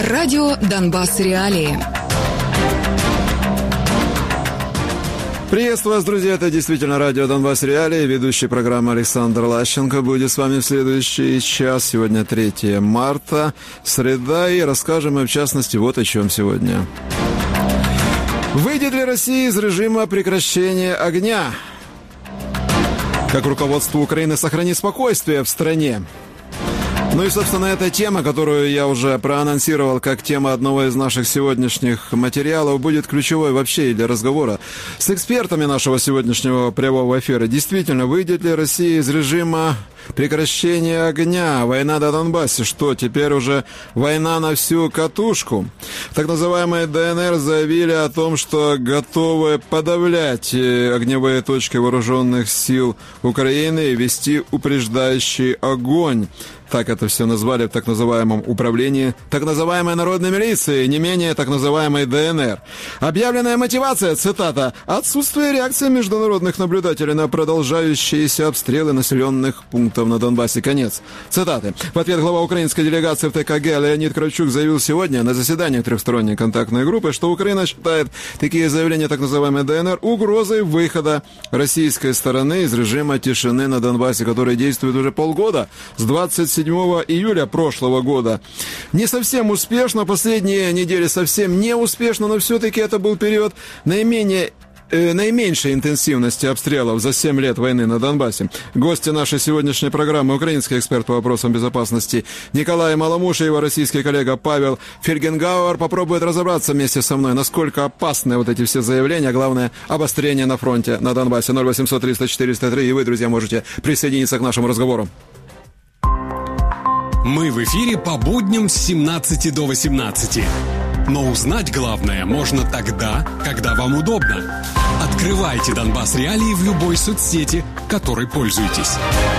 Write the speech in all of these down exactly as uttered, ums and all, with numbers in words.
Радио «Донбасс. Реалии». Приветствую вас, друзья. Это действительно радио «Донбасс. Реалии». Ведущий программы Александр Лащенко будет с вами в следующий час. Сегодня третье марта, среда, и расскажем мы, в частности, вот о чем сегодня. Выйдет ли Россия из режима прекращения огня? Как руководство Украины сохранит спокойствие в стране? Ну и, собственно, эта тема, которую я уже проанонсировал как тема одного из наших сегодняшних материалов, будет ключевой вообще для разговора с экспертами нашего сегодняшнего прямого эфира. Действительно, выйдет ли Россия из режима прекращения огня? Война на Донбассе. Что, теперь уже война на всю катушку? Так называемые ДНР заявили о том, что готовы подавлять огневые точки вооруженных сил Украины и вести упреждающий огонь. Так это все назвали в так называемом управлении так называемой народной милиции, не менее так называемой ДНР. Объявленная мотивация, цитата, «отсутствие реакции международных наблюдателей на продолжающиеся обстрелы населенных пунктов на Донбассе». Конец цитаты. В ответ глава украинской делегации в ТКГ Леонид Кравчук заявил сегодня на заседании трехсторонней контактной группы, что Украина считает такие заявления так называемой ДНР угрозой выхода российской стороны из режима тишины на Донбассе, который действует уже полгода, с двадцать седьмого июля прошлого года. Не совсем успешно, последние недели совсем не успешно, но все-таки это был период наименее э, наименьшей интенсивности обстрелов за семь лет войны на Донбассе. Гости нашей сегодняшней программы — украинский эксперт по вопросам безопасности Николай Маламуш и его российский коллега Павел Фельгенгауэр попробуют разобраться вместе со мной, насколько опасны вот эти все заявления, а главное — обострение на фронте на Донбассе. ноль восемьсот триста четыреста три, и вы, друзья, можете присоединиться к нашему разговору. Мы в эфире по будням с семнадцати до восемнадцати. Но узнать главное можно тогда, когда вам удобно. Открывайте «Донбасс. Реалии» в любой соцсети, которой пользуетесь.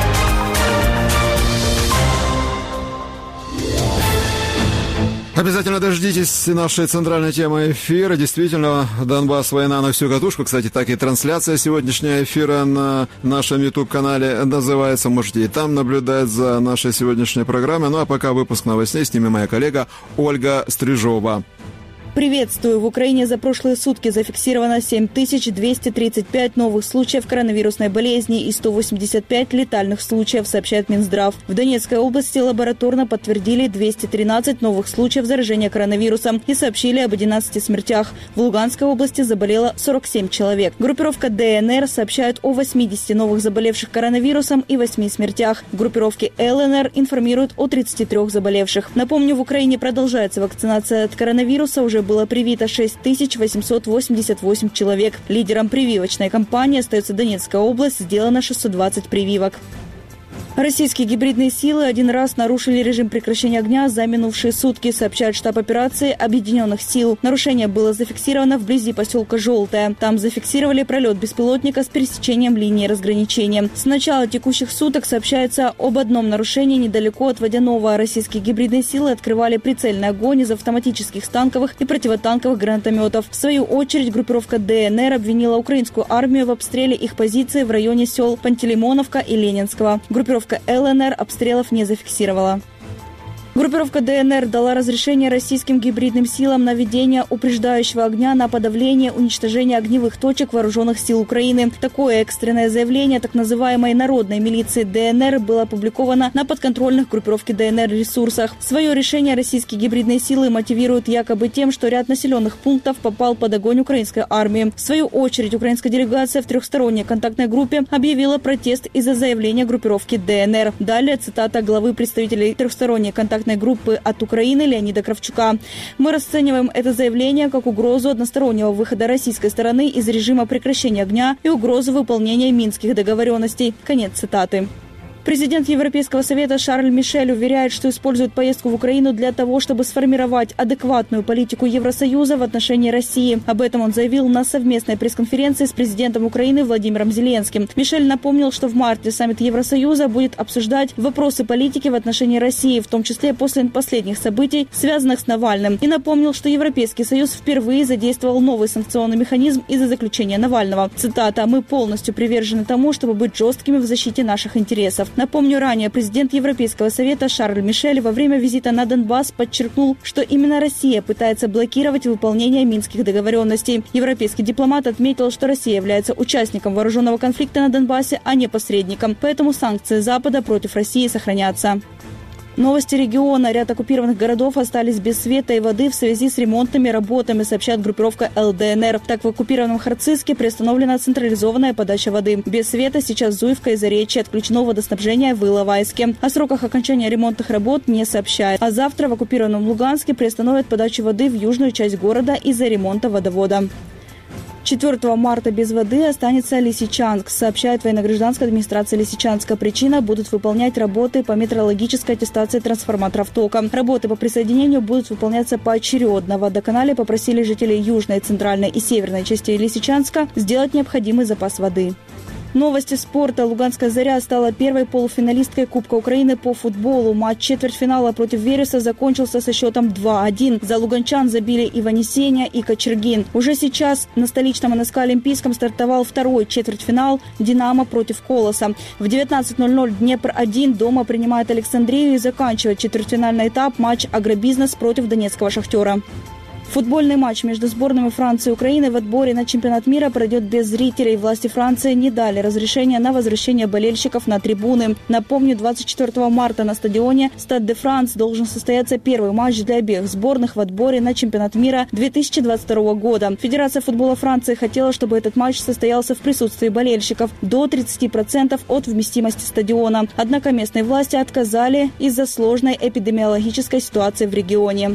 Обязательно дождитесь нашей центральной темы эфира. Действительно, Донбасс, война на всю катушку. Кстати, так и трансляция сегодняшнего эфира на нашем YouTube-канале называется. Можете и там наблюдать за нашей сегодняшней программой. Ну а пока выпуск новостей с ними моя коллега Ольга Стрижова. Приветствую! В Украине за прошлые сутки зафиксировано семь тысяч двести тридцать пять новых случаев коронавирусной болезни и сто восемьдесят пять летальных случаев, сообщает Минздрав. В Донецкой области лабораторно подтвердили двести тринадцать новых случаев заражения коронавирусом и сообщили об одиннадцати смертях. В Луганской области заболело сорок семь человек. Группировка ДНР сообщает о восьмидесяти новых заболевших коронавирусом и восьми смертях. В группировке ЛНР информируют о тридцати трёх заболевших. Напомню, в Украине продолжается вакцинация от коронавируса. Уже было привито шесть тысяч восемьсот восемьдесят восемь человек. Лидером прививочной кампании остается Донецкая область. Сделано шестьсот двадцать прививок. Российские гибридные силы один раз нарушили режим прекращения огня за минувшие сутки, сообщает штаб операции Объединенных сил. Нарушение было зафиксировано вблизи поселка Желтое. Там зафиксировали пролет беспилотника с пересечением линии разграничения. С начала текущих суток сообщается об одном нарушении недалеко от Водяного. Российские гибридные силы открывали прицельный огонь из автоматических станковых и противотанковых гранатометов. В свою очередь группировка ДНР обвинила украинскую армию в обстреле их позиций в районе сел Пантелеймоновка и Ленинского. Группировка ЛНР обстрелов не зафиксировала. Группировка ДНР дала разрешение российским гибридным силам на ведение упреждающего огня на подавление уничтожения огневых точек вооруженных сил Украины. Такое экстренное заявление так называемой народной милиции ДНР было опубликовано на подконтрольных группировке ДНР ресурсах. Свое решение российские гибридные силы мотивируют якобы тем, что ряд населенных пунктов попал под огонь украинской армии. В свою очередь, украинская делегация в трехсторонней контактной группе объявила протест из-за заявления группировки ДНР. Далее цитата главы представителей трехсторонней контактной группы от Украины Леонида Кравчука. Мы расцениваем это заявление как угрозу одностороннего выхода российской стороны из режима прекращения огня и угрозу выполнения минских договоренностей. Конец цитаты. Президент Европейского совета Шарль Мишель уверяет, что использует поездку в Украину для того, чтобы сформировать адекватную политику Евросоюза в отношении России. Об этом он заявил на совместной пресс-конференции с президентом Украины Владимиром Зеленским. Мишель напомнил, что в марте саммит Евросоюза будет обсуждать вопросы политики в отношении России, в том числе после последних событий, связанных с Навальным. И напомнил, что Европейский Союз впервые задействовал новый санкционный механизм из-за заключения Навального. Цитата: «Мы полностью привержены тому, чтобы быть жесткими в защите наших интересов». Напомню, ранее президент Европейского совета Шарль Мишель во время визита на Донбасс подчеркнул, что именно Россия пытается блокировать выполнение минских договоренностей. Европейский дипломат отметил, что Россия является участником вооруженного конфликта на Донбассе, а не посредником, поэтому санкции Запада против России сохранятся. Новости региона. Ряд оккупированных городов остались без света и воды в связи с ремонтными работами, сообщает группировка эл дэ эн эр. Так, в оккупированном Харциске приостановлена централизованная подача воды. Без света сейчас Зуевка и Заречье, отключено водоснабжение в Иловайске. О сроках окончания ремонтных работ не сообщает. А завтра в оккупированном Луганске приостановят подачу воды в южную часть города из-за ремонта водовода. четвёртого марта без воды останется Лисичанск, сообщает военно-гражданская администрация Лисичанска. Причина – будут выполнять работы по метрологической аттестации трансформаторов тока. Работы по присоединению будут выполняться поочередно. В водоканале попросили жителей южной, центральной и северной частей Лисичанска сделать необходимый запас воды. Новости спорта. Луганская «Заря» стала первой полуфиналисткой Кубка Украины по футболу. Матч четвертьфинала против Вереса закончился со счетом два один. За луганчан забили Иванесеня и Кочергин. Уже сейчас на столичном эн эс ка Олимпийском стартовал второй четвертьфинал «Динамо» против Колоса. В девятнадцать ноль ноль Днепр один дома принимает Александрию и заканчивает четвертьфинальный этап матч «Агробизнес» против Донецкого «Шахтера». Футбольный матч между сборными Франции и Украины в отборе на чемпионат мира пройдет без зрителей. Власти Франции не дали разрешения на возвращение болельщиков на трибуны. Напомню, двадцать четвёртого марта на стадионе Стад де Франс должен состояться первый матч для обеих сборных в отборе на чемпионат мира две тысячи двадцать второго года. Федерация футбола Франции хотела, чтобы этот матч состоялся в присутствии болельщиков до тридцати процентов от вместимости стадиона. Однако местные власти отказали из-за сложной эпидемиологической ситуации в регионе.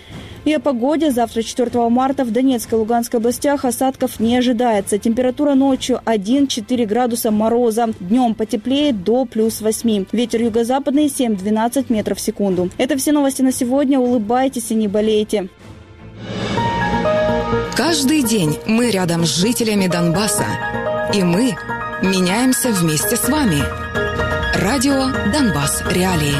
И о погоде. Завтра, четвёртого марта, в Донецкой и Луганской областях осадков не ожидается. Температура ночью один-четыре градуса мороза. Днем потеплеет до плюс восьми. Ветер юго-западный семь-двенадцать метров в секунду. Это все новости на сегодня. Улыбайтесь и не болейте. Каждый день мы рядом с жителями Донбасса. И мы меняемся вместе с вами. Радио «Донбасс. Реалии».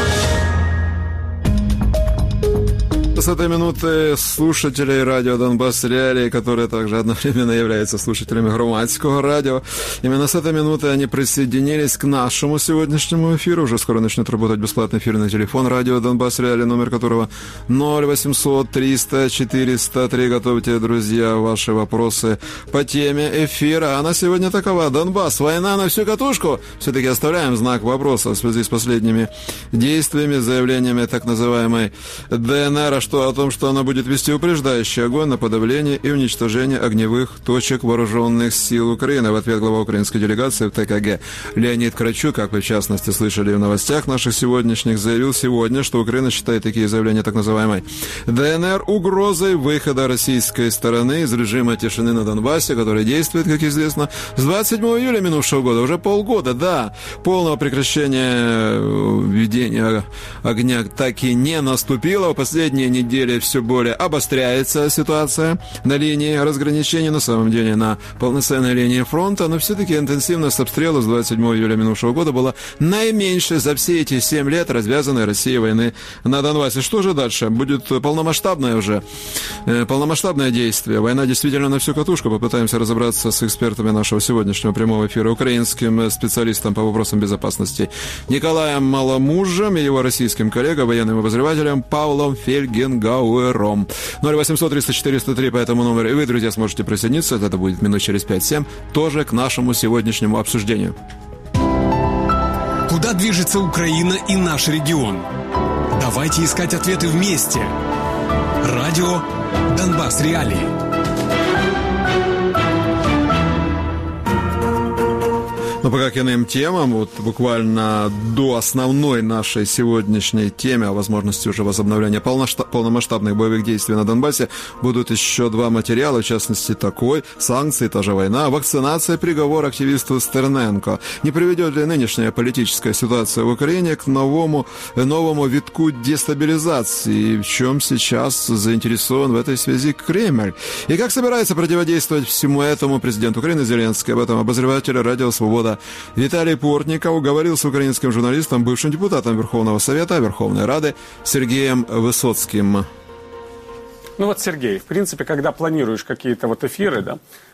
С этой минуты слушателей радио «Донбасс Реалии», которые также одновременно являются слушателями Громадского радио. Именно с этой минуты они присоединились к нашему сегодняшнему эфиру. Уже скоро начнет работать бесплатный эфирный телефон радио «Донбасс Реалии», номер которого ноль восемьсот триста четыреста три. Готовьте, друзья, ваши вопросы по теме эфира. Она сегодня такова: Донбасс, война на всю катушку? Все-таки оставляем знак вопроса в связи с последними действиями, заявлениями так называемой дэ эн эр, что о том, что она будет вести упреждающий огонь на подавление и уничтожение огневых точек вооруженных сил Украины. В ответ глава украинской делегации в тэ ка гэ Леонид Кравчук, как вы в частности слышали в новостях наших сегодняшних, заявил сегодня, что Украина считает такие заявления так называемой дэ эн эр угрозой выхода российской стороны из режима тишины на Донбассе, который действует, как известно, с двадцать седьмого июля минувшего года. Уже полгода, да, полного прекращения ведения огня так и не наступило. В последние недели все более обостряется ситуация на линии разграничения, на самом деле на полноценной линии фронта, но все-таки интенсивность обстрелов с двадцать седьмого июля минувшего года была наименьшей за все эти семь лет развязанной Россией войны на Донбассе. Что же дальше? Будет полномасштабное уже, э, полномасштабное действие. Война действительно на всю катушку. Попытаемся разобраться с экспертами нашего сегодняшнего прямого эфира, украинским специалистом по вопросам безопасности Николаем Маломужем и его российским коллегой, военным обозревателем Павлом Фельгенгауэром. ноль восемьсот триста четыреста три по этому номеру. И вы, друзья, сможете присоединиться. Это будет минут через пять-семь. Тоже к нашему сегодняшнему обсуждению. Куда движется Украина и наш регион? Давайте искать ответы вместе. Радио «Донбасс Реалии». Но пока к иным темам, вот буквально до основной нашей сегодняшней темы о возможности уже возобновления полномасштабных боевых действий на Донбассе будут еще два материала, в частности такой: санкции, та же война, вакцинация, приговор активисту Стерненко. Не приведет ли нынешняя политическая ситуация в Украине к новому, новому витку дестабилизации? В чем сейчас заинтересован в этой связи Кремль? И как собирается противодействовать всему этому президент Украины Зеленский? Об этом обозреватель радио «Свобода» Виталий Портников говорил с украинским журналистом, бывшим депутатом Верховного Совета, Верховной Рады Сергеем Высоцким. Ну вот, Сергей, в принципе, когда планируешь какие-то вот эфиры, да,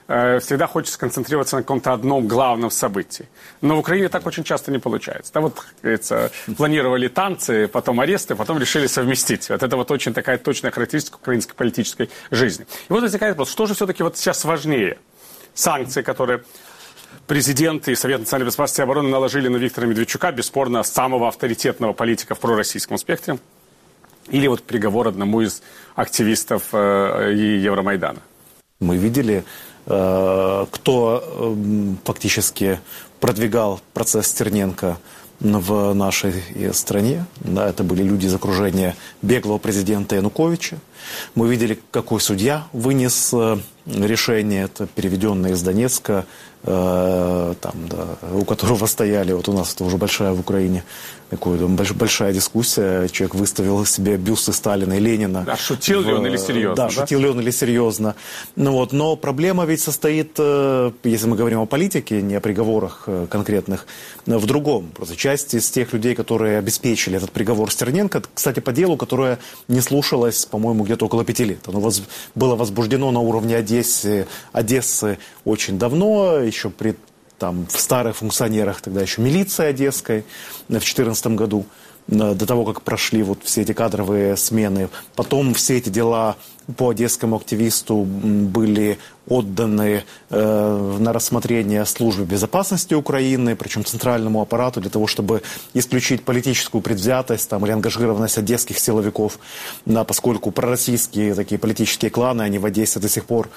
э, всегда хочется сконцентрироваться на каком-то одном главном событии. Но в Украине так очень часто не получается. Да, вот, как говорится, планировали танцы, потом аресты, потом решили совместить. Вот это вот очень такая точная характеристика украинской политической жизни. И вот возникает вопрос, что же все-таки вот сейчас важнее? Санкции, которые президент и Совет национальной безопасности и обороны наложили на Виктора Медведчука, бесспорно, самого авторитетного политика в пророссийском спектре, или вот приговор одному из активистов э, Евромайдана? Мы видели, э, кто э, фактически продвигал процесс Стерненко в нашей стране. Да, это были люди из окружения беглого президента Януковича. Мы видели, какой судья вынес э, решение, это переведенное из Донецка, э, там, да, у которого стояли, вот у нас это уже большая в Украине, такая больш, большая дискуссия, человек выставил себе бюсты Сталина и Ленина. А шутил ли он или серьезно? Да, да? шутил ли он или серьезно. Ну, вот, но проблема ведь состоит, э, если мы говорим о политике, не о приговорах э, конкретных, в другом. Просто часть из тех людей, которые обеспечили этот приговор Стерненко, кстати, по делу, которое не слушалось, по-моему, где-то около пяти лет. Оно воз, было возбуждено на уровне Одессы, Одессы очень давно, еще при там, в старых функционерах, тогда еще милиции одесской в две тысячи четырнадцатом году, до того, как прошли вот все эти кадровые смены. Потом все эти дела по одесскому активисту были отданы э, на рассмотрение Службе безопасности Украины, причем центральному аппарату, для того, чтобы исключить политическую предвзятость там, или ангажированность одесских силовиков, да, поскольку пророссийские такие политические кланы, они в Одессе до сих пор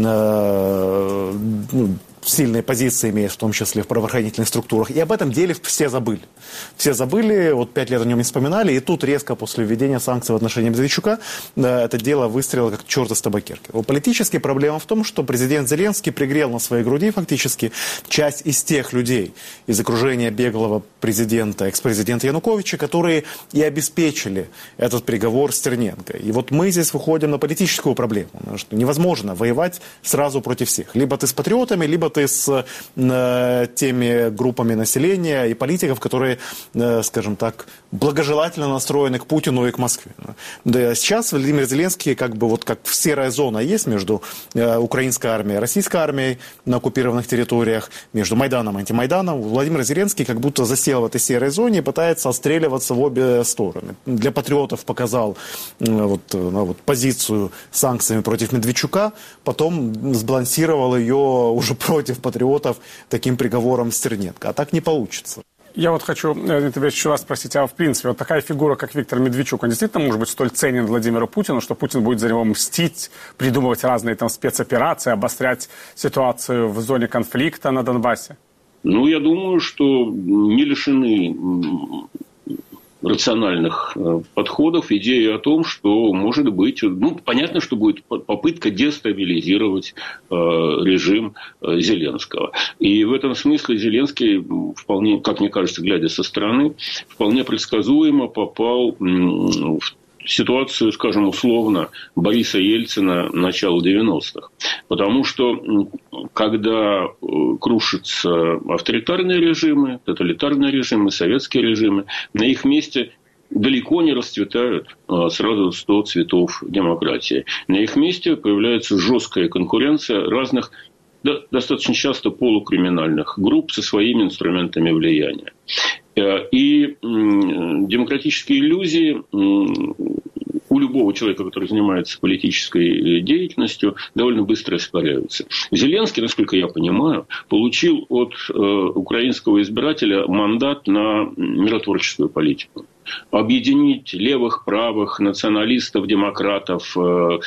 э, ну, сильные позиции имеют, в том числе в правоохранительных структурах. И об этом деле все забыли. Все забыли, вот пять лет о нем не вспоминали, и тут резко после введения санкций в отношении Медведчука да, это дело выстрелило как черт из табакерки. Политически проблема в том, что президент Зеленский пригрел на своей груди фактически часть из тех людей из окружения беглого президента, экс-президента Януковича, которые и обеспечили этот приговор Стерненко. И вот мы здесь выходим на политическую проблему, что невозможно воевать сразу против всех. Либо ты с патриотами, либо ты с э, теми группами населения и политиков, которые, э, скажем так, благожелательно настроены к Путину и к Москве. Да, сейчас Владимир Зеленский, как бы вот как серая зона есть между э, украинской армией и российской армией на оккупированных территориях, между Майданом и антимайданом. Владимир Зеленский как будто засел в этой серой зоне и пытается отстреливаться в обе стороны. Для патриотов показал э, вот, э, вот, позицию с санкциями против Медведчука, потом сбалансировал ее уже против патриотов таким приговором Стерненко. А так не получится. Я вот хочу тебя еще раз спросить, а в принципе, вот такая фигура, как Виктор Медведчук, он действительно может быть столь ценен Владимиру Путину, что Путин будет за него мстить, придумывать разные там спецоперации, обострять ситуацию в зоне конфликта на Донбассе? Ну, я думаю, что не лишены рациональных э, подходов, идеи о том, что может быть, ну, понятно, что будет попытка дестабилизировать э, режим э, Зеленского. И в этом смысле Зеленский вполне, как мне кажется, глядя со стороны, вполне предсказуемо попал м, в ситуацию, скажем, условно, Бориса Ельцина начала девяностых. Потому что, когда крушатся авторитарные режимы, тоталитарные режимы, советские режимы, на их месте далеко не расцветают сразу сто цветов демократии. На их месте появляется жесткая конкуренция разных, достаточно часто полукриминальных групп со своими инструментами влияния. И демократические иллюзии у любого человека, который занимается политической деятельностью, довольно быстро испаряются. Зеленский, насколько я понимаю, получил от украинского избирателя мандат на миротворческую политику. Объединить левых, правых, националистов, демократов,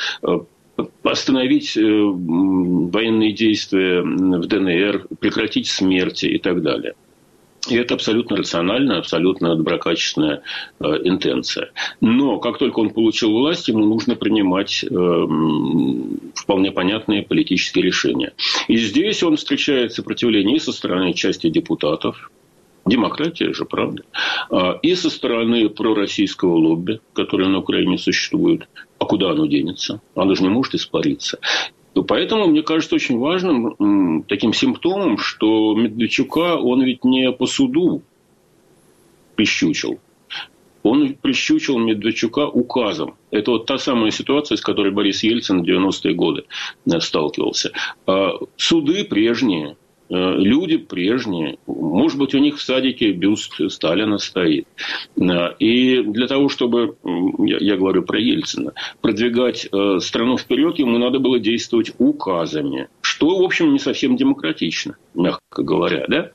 остановить военные действия в ДНР, прекратить смерти и так далее. И это абсолютно рациональная, абсолютно доброкачественная э, интенция. Но как только он получил власть, ему нужно принимать э, вполне понятные политические решения. И здесь он встречает сопротивление и со стороны части депутатов. Демократия же, правда. И со стороны пророссийского лобби, которое на Украине существует. А куда оно денется? Оно же не может испариться. Поэтому, мне кажется, очень важным таким симптомом, что Медведчука он ведь не по суду прищучил. Он прищучил Медведчука указом. Это вот та самая ситуация, с которой Борис Ельцин в девяностые годы сталкивался. Суды прежние. Люди прежние. Может быть, у них в садике бюст Сталина стоит. И для того, чтобы, я, я говорю про Ельцина, продвигать страну вперед, ему надо было действовать указами. Что, в общем, не совсем демократично, мягко говоря. Да?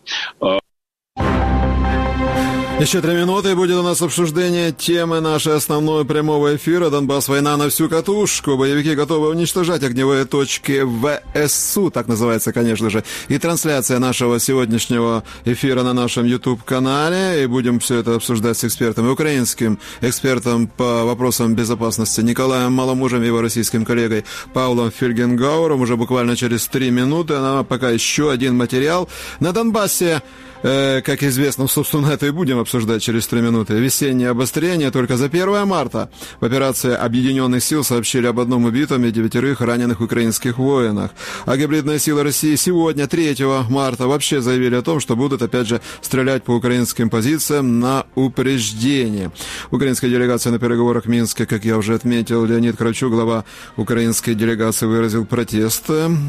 Еще три минуты, и будет у нас обсуждение темы нашей основной прямого эфира. Донбасс, война на всю катушку. Боевики готовы уничтожать огневые точки ВСУ, так называется, конечно же. И трансляция нашего сегодняшнего эфира на нашем YouTube-канале. И будем все это обсуждать с экспертом, украинским экспертом по вопросам безопасности Николаем Маломужем и его российским коллегой Павлом Фельгенгауэром. Уже буквально через три минуты. А пока еще один материал. На Донбассе, э, как известно, собственно, это и будем обсуждать через три минуты. Весеннее обострение. Только за первое марта в операции Объединенных сил сообщили об одном убитом и девятерых раненых украинских воинах. А гибридные силы России сегодня, третьего марта, вообще заявили о том, что будут, опять же, стрелять по украинским позициям на упреждение. Украинская делегация на переговорах в Минске, как я уже отметил, Леонид Кравчук, глава украинской делегации, выразил протест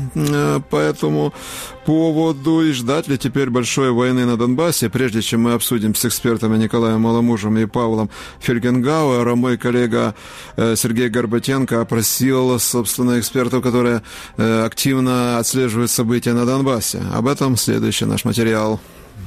по этому поводу. И ждать ли теперь большой войны на Донбассе? Прежде чем мы обсудим с экспертами Николаем Маломужем и Павлом Фельгенгауэром, мой коллега Сергей Горбатенко опросил, собственно, экспертов, которые активно отслеживают события на Донбассе. Об этом следующий наш материал.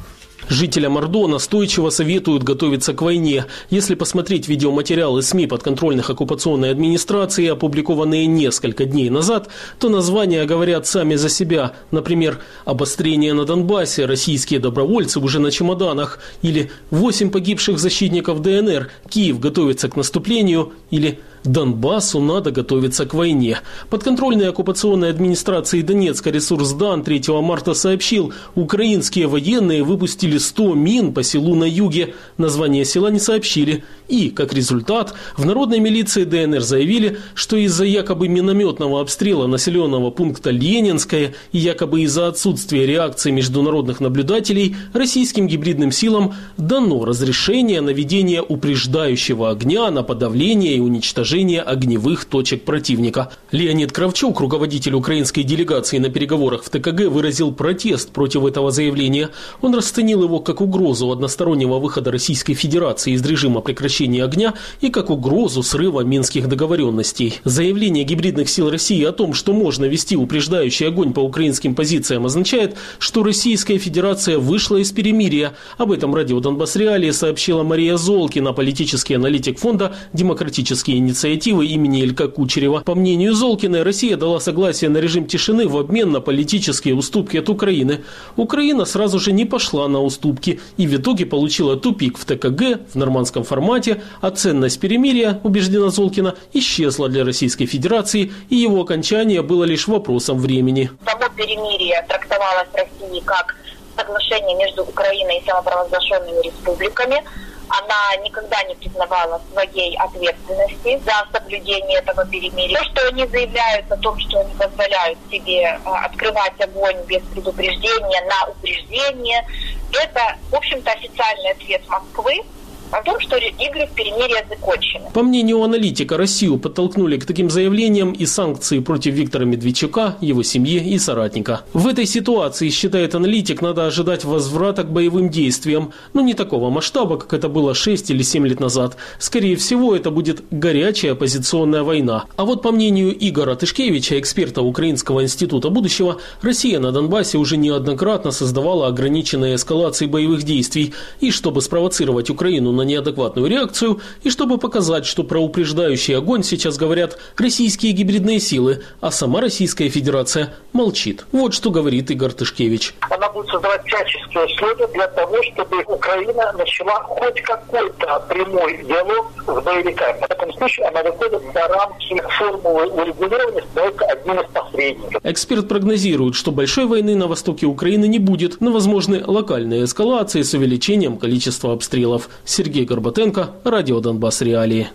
Жителям Ордо настойчиво советуют готовиться к войне. Если посмотреть видеоматериалы СМИ подконтрольных оккупационной администрации, опубликованные несколько дней назад, то названия говорят сами за себя. Например, «Обострение на Донбассе», «Российские добровольцы уже на чемоданах» или «Восемь погибших защитников ДНР», «Киев готовится к наступлению» или «Донбассу надо готовиться к войне». Подконтрольной оккупационной администрации Донецка ресурс Дан третьего марта сообщил, украинские военные выпустили сто мин по селу на юге. Название села не сообщили. И, как результат, в народной милиции ДНР заявили, что из-за якобы минометного обстрела населенного пункта Ленинское и якобы из-за отсутствия реакции международных наблюдателей российским гибридным силам дано разрешение на ведение упреждающего огня на подавление и уничтожение огневых точек противника. Леонид Кравчук, руководитель украинской делегации на переговорах в ТКГ, выразил протест против этого заявления. Он расценил его как угрозу одностороннего выхода Российской Федерации из режима прекращения огня и как угрозу срыва минских договоренностей. Заявление гибридных сил России о том, что можно вести упреждающий огонь по украинским позициям, означает, что Российская Федерация вышла из перемирия. Об этом радио «Донбасс Реалии» сообщила Мария Золкина, политический аналитик фонда «Демократические инициативы» имени Илька Кучерева. По мнению Золкиной, Россия дала согласие на режим тишины в обмен на политические уступки от Украины. Украина сразу же не пошла на уступки и в итоге получила тупик в ТКГ в нормандском формате, а ценность перемирия, убеждена Золкина, исчезла для Российской Федерации, и его окончание было лишь вопросом времени. Само перемирие трактовалось в России как соглашение между Украиной и самопровозглашенными республиками. Она никогда не признавала своей ответственности за соблюдение этого перемирия. То, что они заявляют о том, что они позволяют себе открывать огонь без предупреждения на упреждение, это, в общем-то, официальный ответ Москвы о том, что игры в перемирие закончены. По мнению аналитика, Россию подтолкнули к таким заявлениям и санкции против Виктора Медведчука, его семьи и соратника. В этой ситуации, считает аналитик, надо ожидать возврата к боевым действиям, но не такого масштаба, как это было шесть или семь лет назад. Скорее всего, это будет горячая оппозиционная война. А вот по мнению Игора Тышкевича, эксперта Украинского института будущего, Россия на Донбассе уже неоднократно создавала ограниченные эскалации боевых действий. И чтобы спровоцировать Украину на неадекватную реакцию, и чтобы показать, что про упреждающий огонь сейчас говорят российские гибридные силы, а сама Российская Федерация молчит. Вот что говорит Игорь Тышкевич. Она будет создавать всяческие условия для того, чтобы Украина начала хоть какой-то прямой диалог с боевиками. В этом случае она выходит за рамки формулы урегулирования, становится одним из посредников. Эксперт прогнозирует, что большой войны на востоке Украины не будет, но возможны локальные эскалации с увеличением количества обстрелов. Сергей Горбатенко, радио «Донбасс Реалии».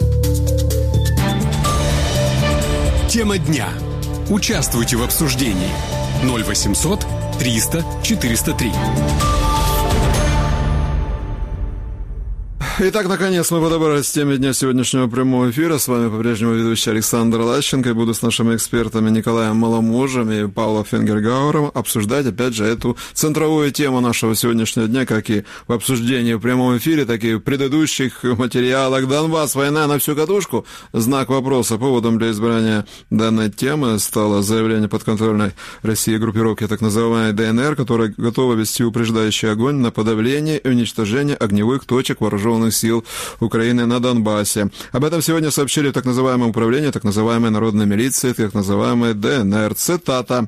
Тема дня. Участвуйте в обсуждении. ноль восемьсот триста четыреста три. Итак, наконец мы подобрались к теме дня сегодняшнего прямого эфира. С вами по-прежнему ведущий Александр Лащенко. И буду с нашими экспертами Николаем Маломужем и Павлом Фингергауэром обсуждать, опять же, эту центровую тему нашего сегодняшнего дня, как и в обсуждении в прямом эфире, так и в предыдущих материалах. Донбасс, война на всю катушку? Знак вопроса. Поводом для избрания данной темы стало заявление подконтрольной России группировки так называемой ДНР, которая готова вести упреждающий огонь на подавление и уничтожение огневых точек вооруженных сил Украины на Донбассе. Об этом сегодня сообщили в так называемом управлении так называемой народной милиции, так называемой ДНР. Цитата.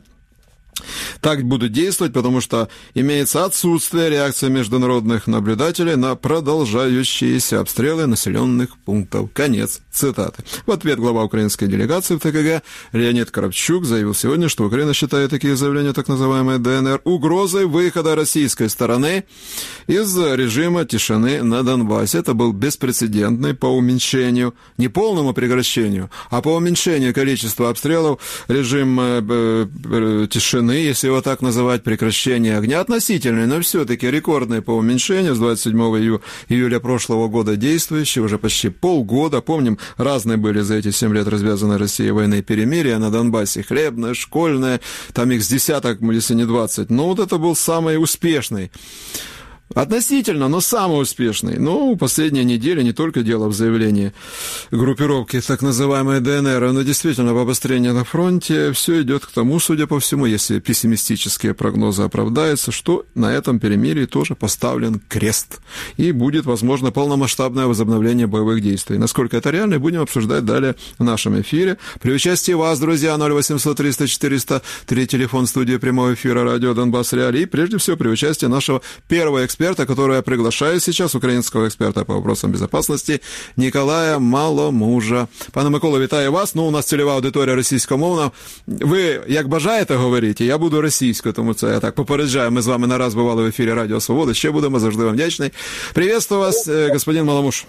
Так будут действовать, потому что имеется отсутствие реакции международных наблюдателей на продолжающиеся обстрелы населенных пунктов. Конец цитаты. В ответ глава украинской делегации в ТКГ Леонид Кравчук заявил сегодня, что Украина считает такие заявления так называемой ДНР угрозой выхода российской стороны из режима тишины на Донбассе. Это был беспрецедентный по уменьшению, не полному прекращению, а по уменьшению количества обстрелов режим э, э, тишины, если его так называть, прекращение огня, относительный, но все-таки рекордный по уменьшению, с двадцать седьмого июля прошлого года действующий, уже почти полгода. Помним, разные были за эти семь лет развязанной Россией войны и перемирия на Донбассе, хлебное, школьное, там их с десяток, если не двадцать. Но вот это был самый успешный. Относительно, но самый успешный. Ну, последние недели не только дело в заявлении группировки так называемой ДНР, но действительно в обострении на фронте все идет к тому, судя по всему, если пессимистические прогнозы оправдаются, что на этом перемирии тоже поставлен крест. И будет, возможно, полномасштабное возобновление боевых действий. Насколько это реально, будем обсуждать далее в нашем эфире. При участии вас, друзья, ноль восемьсот триста четыреста три, телефон студии прямого эфира радио Донбасс Реалии. И прежде всего при участии нашего первого эксперта, эксперта, которого я приглашаю сейчас, украинского эксперта по вопросам безопасности Николая Маломужа. Пане Миколо, вітаю вас. Ну, у нас цільова аудиторія російськомовна. Ви, як бажаєте говорити, я буду російською, тому це я так попереджаю. Ми з вами не раз бували в ефірі Радіо Свобода. Ще будемо, завжди вам вдячний. Приветствую вас, господин Маломуж.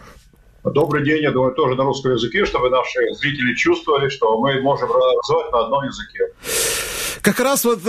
Добрый день, я думаю, тоже на русском языке, чтобы наши зрители чувствовали, что мы можем разговаривать на одном языке. Как раз вот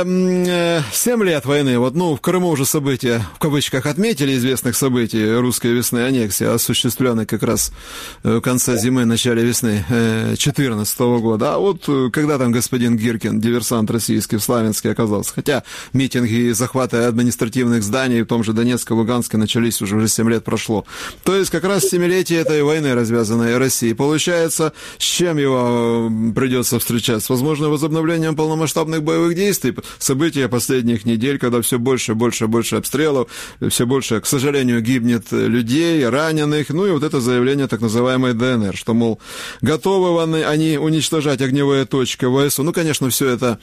э, семь лет войны, вот, ну, в Крыму уже события, в кавычках, отметили известных событий русской весны, аннексии, осуществленной как раз в конце зимы, начале весны две тысячи четырнадцатого года. А вот когда там господин Гиркин, диверсант российский, в Славянске оказался, хотя митинги и захваты административных зданий в том же Донецке, Луганске начались уже, уже семь лет прошло. То есть как раз семилетие этой войны, развязанной Россией. Получается, с чем его придется встречать? С, возможно, возобновлением полномасштабного боевых действий, события последних недель, когда все больше, больше, больше обстрелов, все больше, к сожалению, гибнет людей, раненых, ну и вот это заявление так называемой ДНР, что, мол, готовы они уничтожать огневые точки ВСУ. Ну, конечно, все это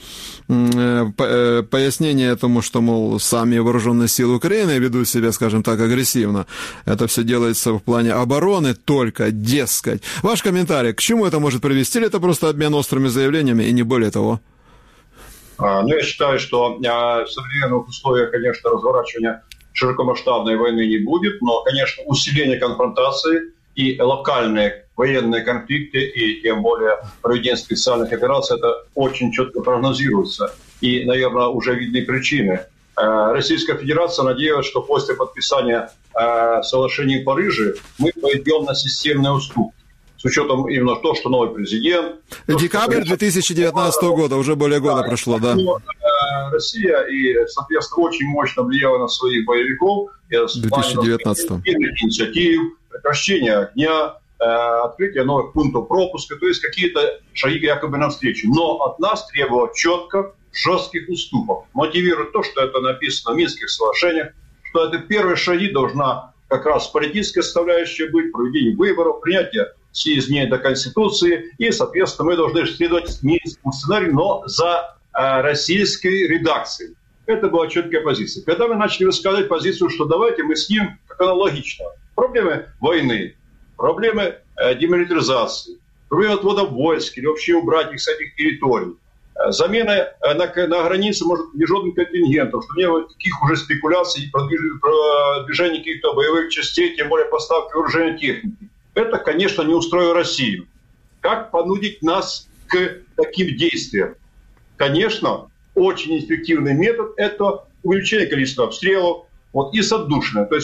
э, пояснение этому, что, мол, сами вооруженные силы Украины ведут себя, скажем так, агрессивно. Это все делается в плане обороны только, дескать. Ваш комментарий, к чему это может привести, или это просто обмен острыми заявлениями и не более того? Ну, я считаю, что в современных условиях, конечно, разворачивания широкомасштабной войны не будет, но, конечно, усиление конфронтации и локальные военные конфликты, и тем более проведение специальных операций, это очень четко прогнозируется. И, наверное, уже видны причины. Российская Федерация надеялась, что после подписания соглашений в Париже мы пойдем на системные уступки. С учетом именно того, что новый президент... Декабрь две тысячи девятнадцатого года, уже более года да, прошло, да. Россия, и, соответственно, очень мощно влияла на своих боевиков. две тысячи девятнадцатого. Инициатив, прекращение огня, открытие новых пунктов пропуска, то есть какие-то шаги якобы навстречу. Но от нас требовало четко жестких уступок. Мотивирует то, что это написано в Минских соглашениях, что это первые шаги должна как раз политическая составляющая быть, проведение выборов, принятие все изменения до Конституции, и, соответственно, мы должны следовать минскому сценарию, но за э, российской редакцией. Это была четкая позиция. Когда мы начали высказывать позицию, что давайте мы снимем, как аналогично, проблемы войны, проблемы э, демилитаризации, проблемы отвода войск или вообще убрать их с этих территорий, э, замена э, на, на границе, может, международных контингентов, что не было таких уже спекуляций про движение каких-то боевых частей, тем более поставки вооружения техники. Это, конечно, не устроило Россию. Как понудить нас к таким действиям? Конечно, очень эффективный метод – это увеличение количества обстрелов вот, и с отдушиной. То есть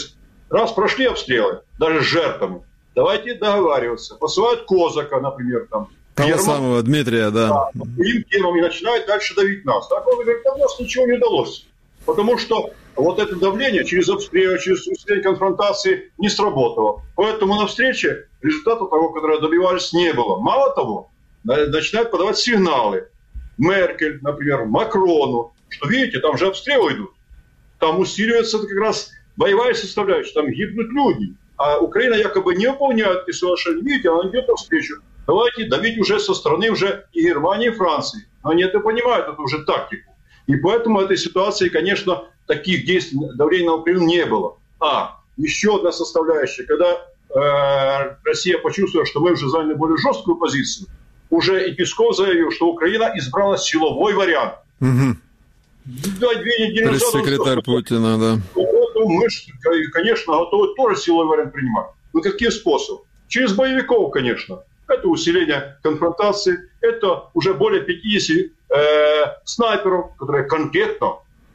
Раз прошли обстрелы, даже с жертвами, давайте договариваться. Посылают Козака, например, там. Того Герман, самого Дмитрия, да. да по своим темам и начинают дальше давить нас. Так он говорит, а у нас ничего не удалось. Потому что вот это давление через обстрел, через усиление конфронтации не сработало. Поэтому на встрече результата того, которого добивались, не было. Мало того, начинают подавать сигналы. Меркель, например, Макрону, что, видите, там же обстрелы идут. Там усиливается как раз боевая составляющая, там гибнут люди. А Украина якобы не выполняет эти соглашения. Видите, она идет навстречу. Давайте давить уже со стороны уже и Германии, и Франции. Но они это понимают, это уже тактику. И поэтому в этой ситуации, конечно, таких действий, давления на Украину не было. А еще одна составляющая, когда э, Россия почувствовала, что мы уже заняли более жесткую позицию, уже и Песков заявил, что Украина избрала силовой вариант. Угу. Да, две недели назад... Пресс-секретарь Путина, да. Мы, конечно, готовы тоже силовой вариант принимать. Но какие способы? Через боевиков, конечно. Это усиление конфронтации, это уже более пятьдесят э, снайперов, которые конкретно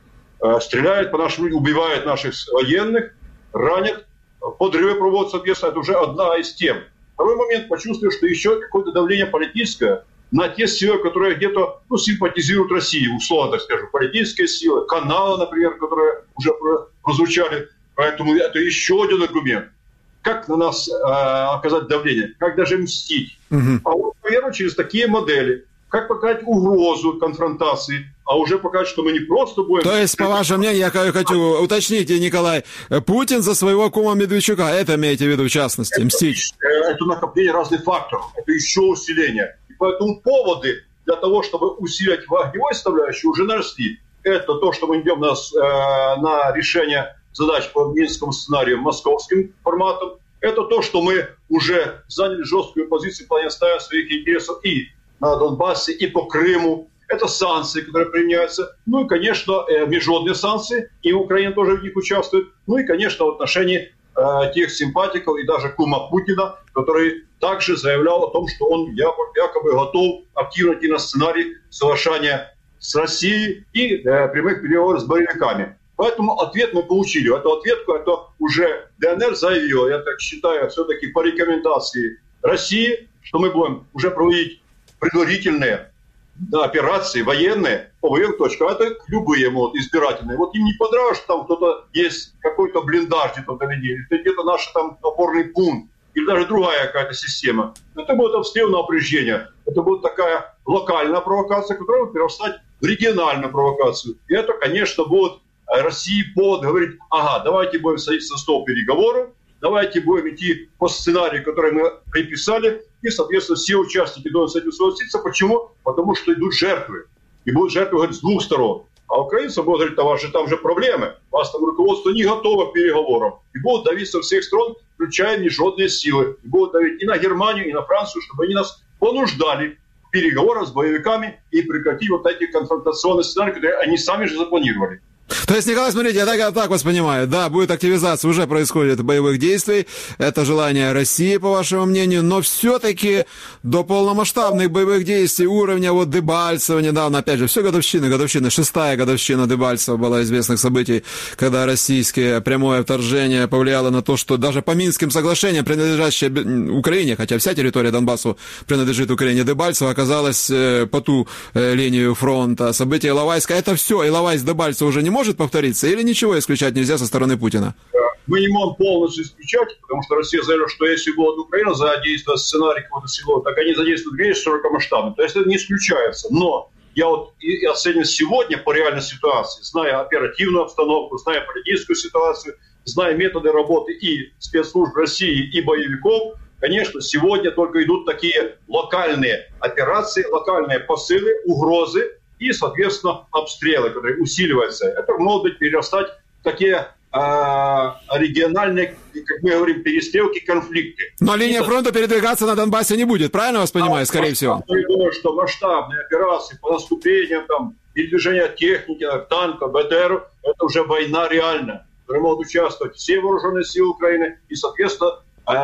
э, стреляют по нашим людям, убивают наших военных, ранят, подрывы проводят, соответственно, это уже одна из тем. Второй момент, почувствовал, что еще какое-то давление политическое на те силы, которые где-то ну, симпатизируют России, условно так скажем, политические силы, каналы, например, которые уже прозвучали. Поэтому это еще один аргумент. Как на нас э, оказать давление, как даже мстить. Uh-huh. А вот, наверное, через такие модели. Как показать угрозу конфронтации, а уже показать, что мы не просто будем... То есть, по вашему мнению, я хочу уточнить, Николай, Путин за своего кума Медведчука, это имеете в виду в частности, это, мстить? Это накопление разных факторов, это еще усиление. И поэтому поводы для того, чтобы усилить огневую составляющую, уже наросли. Это то, что мы идем на, э, на решение задач по минскому сценарию московским форматом. Это то, что мы уже заняли жесткую позицию в плане отстаивания своих интересов и на Донбассе, и по Крыму. Это санкции, которые применяются. Ну и, конечно, международные санкции, и Украина тоже в них участвует. Ну и, конечно, в отношении э, тех симпатиков и даже кума Путина, который также заявлял о том, что он якобы готов активно идти на сценарий соглашения с Россией и э, прямых переговоров с боевиками. Поэтому ответ мы получили. Эту ответку это уже ДНР заявила, я так считаю, все-таки по рекомендации России, что мы будем уже проводить предварительные да, операции военные по военным точкам. Это любые вот, избирательные. Вот им не понравилось, что там кто-то есть, какой-то блиндаж где-то доведение, или где-то наш там опорный пункт, или даже другая какая-то система. Это будет обстрел на упреждение. Это будет такая локальная провокация, которая будет перерастать в региональную провокацию. И это, конечно, будет России повод говорить, ага, давайте будем садиться за стол переговоров, давайте будем идти по сценарию, который мы приписали, и, соответственно, все участники должны с этим согласиться. Почему? Потому что идут жертвы. И будут жертвы, говорить, с двух сторон. А украинцы будут говорить, а ваши там же проблемы, у вас там руководство не готово к переговорам. И будут давить со всех сторон, включая международные силы. И будут давить и на Германию, и на Францию, чтобы они нас понуждали к переговорам с боевиками и прекратить вот эти конфронтационные сценарии, которые они сами же запланировали. То есть, Николай, смотрите, я так, я так вас понимаю, да, будет активизация, уже происходит боевых действий, это желание России, по вашему мнению, но все-таки до полномасштабных боевых действий уровня вот Дебальцева недавно, опять же, все годовщины, годовщины, шестая годовщина Дебальцева была известных событий, когда российское прямое вторжение повлияло на то, что даже по Минским соглашениям, принадлежащие Украине, хотя вся территория Донбасса принадлежит Украине, Дебальцево оказалась по ту линию фронта. События Иловайска, это все, Иловайск, Дебальцево уже не может повториться, или ничего исключать нельзя со стороны Путина? Мы не можем полностью исключать, потому что Россия заявила, что если будет Украина задействовать сценарий какого-то силы, так они задействуют весь широкомасштабный. То есть это не исключается. Но я вот и оцениваю сегодня по реальной ситуации, зная оперативную обстановку, зная политическую ситуацию, зная методы работы и спецслужб России, и боевиков, конечно, сегодня только идут такие локальные операции, локальные посылы, угрозы, и, соответственно, обстрелы, которые усиливаются. Это могут быть перерастать в такие э, региональные, как мы говорим, перестрелки, конфликты. Но линия и фронта передвигаться на Донбассе не будет, правильно вас понимаю, а, скорее всего? Я думаю, что масштабные операции по наступлениям, там, передвижение техники, танков, БТР, это уже война реальная, в которой могут участвовать все вооруженные силы Украины, и, соответственно,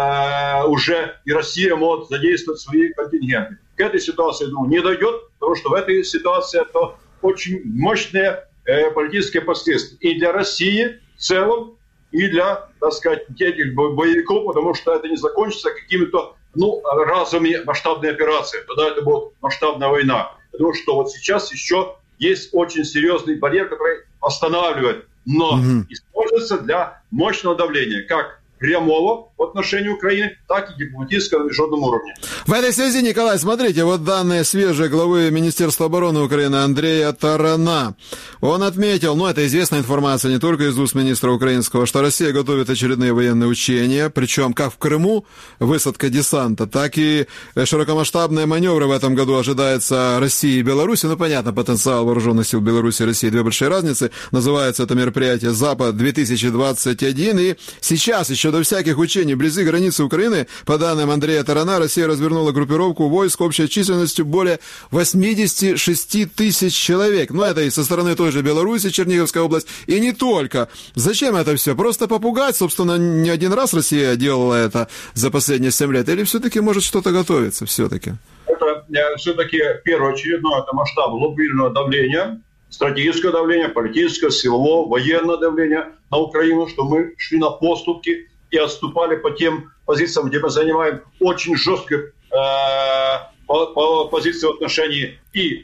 э, уже и Россия может задействовать свои контингенты. К этой ситуации, я думаю, не дойдет, потому что в этой ситуации это очень мощные э, политические последствия. И для России в целом, и для, так сказать, этих боевиков, потому что это не закончится какими-то, ну, разовыми масштабными операциями. Тогда это будет масштабная война. Потому что вот сейчас еще есть очень серьезный барьер, который останавливает, но угу. используется для мощного давления, как прямого в отношении Украины, так и дипломатического на международном уровне. В этой связи, Николай, смотрите, вот данные свежие главы Министерства обороны Украины Андрея Тарана. Он отметил, ну это известная информация не только из уст министра украинского, что Россия готовит очередные военные учения, причем как в Крыму, высадка десанта, так и широкомасштабные маневры в этом году ожидается России и Беларуси. Ну понятно, потенциал вооруженных сил Беларуси и России, две большие разницы. Называется это мероприятие «Запад-две тысячи двадцать один». И сейчас еще до всяких учений вблизи границы Украины, по данным Андрея Тарана, Россия развернула группировку войск общей численностью более восемьдесят шесть тысяч человек. Ну, это и со стороны той же Беларуси, Черниговская область, и не только. Зачем это все? Просто попугать? Собственно, не один раз Россия делала это за последние семь лет. Или все-таки может что-то готовиться все-таки? Это все-таки первоочередное это масштаб глобального давления, стратегическое давление, политическое, силовое, военное давление на Украину, что мы шли на поступки и отступали по тем позициям, где мы занимаем очень жесткую э, по, по позиции в отношении и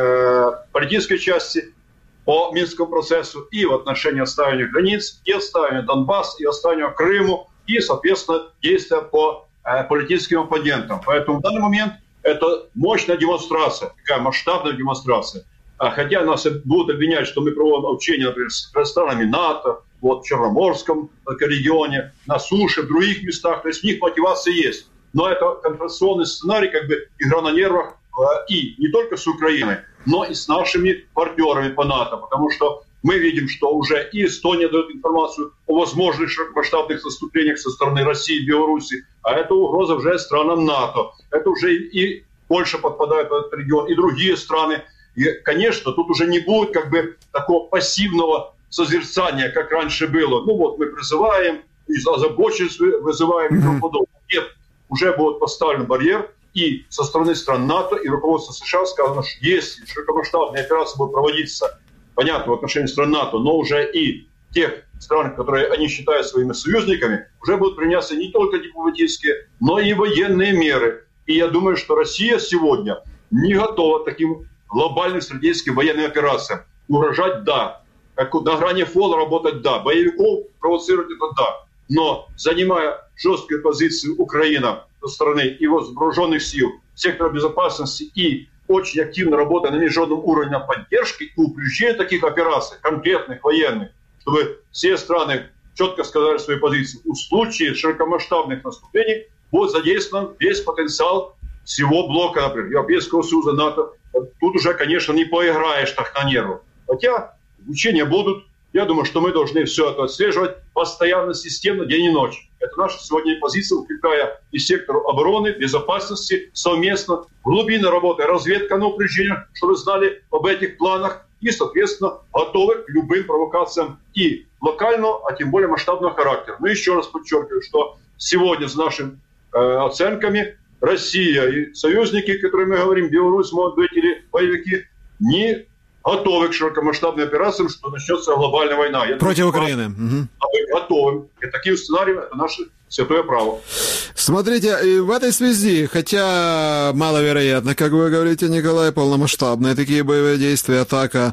э, политической части, по Минскому процессу, и в отношении отстаивания границ, и отстаивания Донбасса, и отстаивания Крыму, и, соответственно, действия по э, политическим оппонентам. Поэтому в данный момент это мощная демонстрация, такая масштабная демонстрация. А хотя нас будут обвинять, что мы проводим учения, например, с странами НАТО, вот в Черноморском регионе, на суше, в других местах. То есть у них мотивация есть. Но это конфронтационный сценарий, как бы игра на нервах и не только с Украиной, но и с нашими партнерами по НАТО. Потому что мы видим, что уже и Эстония дает информацию о возможных масштабных наступлениях со стороны России и Беларуси. А это угроза уже странам НАТО. Это уже и Польша подпадает в этот регион, и другие страны. И, конечно, тут уже не будет как бы такого пассивного созерцания, как раньше было. Ну вот мы призываем, озабоченность вызываем и тому подобное. Нет, уже будет поставлен барьер, и со стороны стран НАТО и руководства США сказано, что если широкомасштабные операции будут проводиться, понятно, в отношении стран НАТО, но уже и тех стран, которые они считают своими союзниками, уже будут применяться не только дипломатические, но и военные меры. И я думаю, что Россия сегодня не готова к таким глобальным стратегическим военным операциям. Угрожать – да. Как на грани фола работать – да. Боевиков провоцировать – это да. Но занимая жесткие позиции Украина со стороны и вооруженных сил, сектора безопасности и очень активно работая на международном уровне поддержки и упреждения таких операций, конкретных военных, чтобы все страны четко сказали свои позиции. В случае широкомасштабных наступлений будет задействован весь потенциал всего блока, например, Европейского Союза, НАТО. Тут уже, конечно, не поиграешь так на нервы. Хотя учения будут. Я думаю, что мы должны все это отслеживать постоянно, системно, день и ночь. Это наша сегодня позиция, укрепляя и сектор обороны, безопасности, совместно, глубинная работа, разведка на упреждение, чтобы знали об этих планах и, соответственно, готовы к любым провокациям и локального, а тем более масштабного характера. Но еще раз подчеркиваю, что сегодня с нашими э, оценками Россия и союзники, о которых мы говорим, Беларусь, может быть, или боевики, не готовы к широкомасштабным операциям, что начнется глобальная война. Я Против думаю, Украины. Угу. А мы готовы. И таким сценарием это наше святое право. Смотрите, и в этой связи, хотя маловероятно, как вы говорите, Николай, полномасштабные такие боевые действия, атака,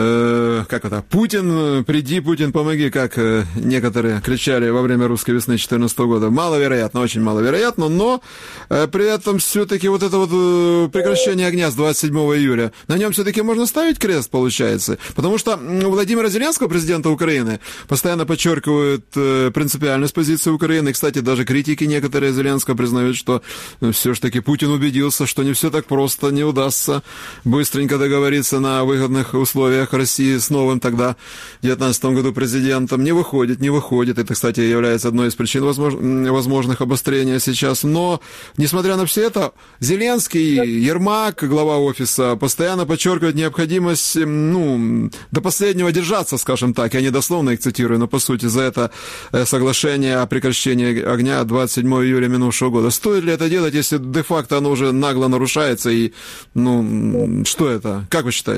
э, как это, Путин, приди, Путин, помоги, как э, некоторые кричали во время русской весны две тысячи четырнадцатого года. Маловероятно, очень маловероятно, но э, при этом все-таки вот это вот э, прекращение огня с двадцать седьмого июля, на нем все-таки можно ставить крест, получается, потому что Владимира Зеленского, президента Украины, постоянно подчеркивают э, принципиальность позиции Украины. Кстати, даже критики некоторые Зеленского признают, что все-таки Путин убедился, что не все так просто, не удастся быстренько договориться на выгодных условиях России с новым тогда в две тысячи девятнадцатом году президентом. Не выходит, не выходит. Это, кстати, является одной из причин возмож... возможных обострения сейчас. Но, несмотря на все это, Зеленский, Ермак, глава офиса, постоянно подчеркивает необходимость, ну, до последнего держаться, скажем так. Я не дословно их цитирую, но, по сути, за это соглашение о прекращении огня двадцать седьмого июля минувшего года. Стоит ли это делать, если де-факто оно уже нагло нарушается? И, ну, что это? Как вы считаете?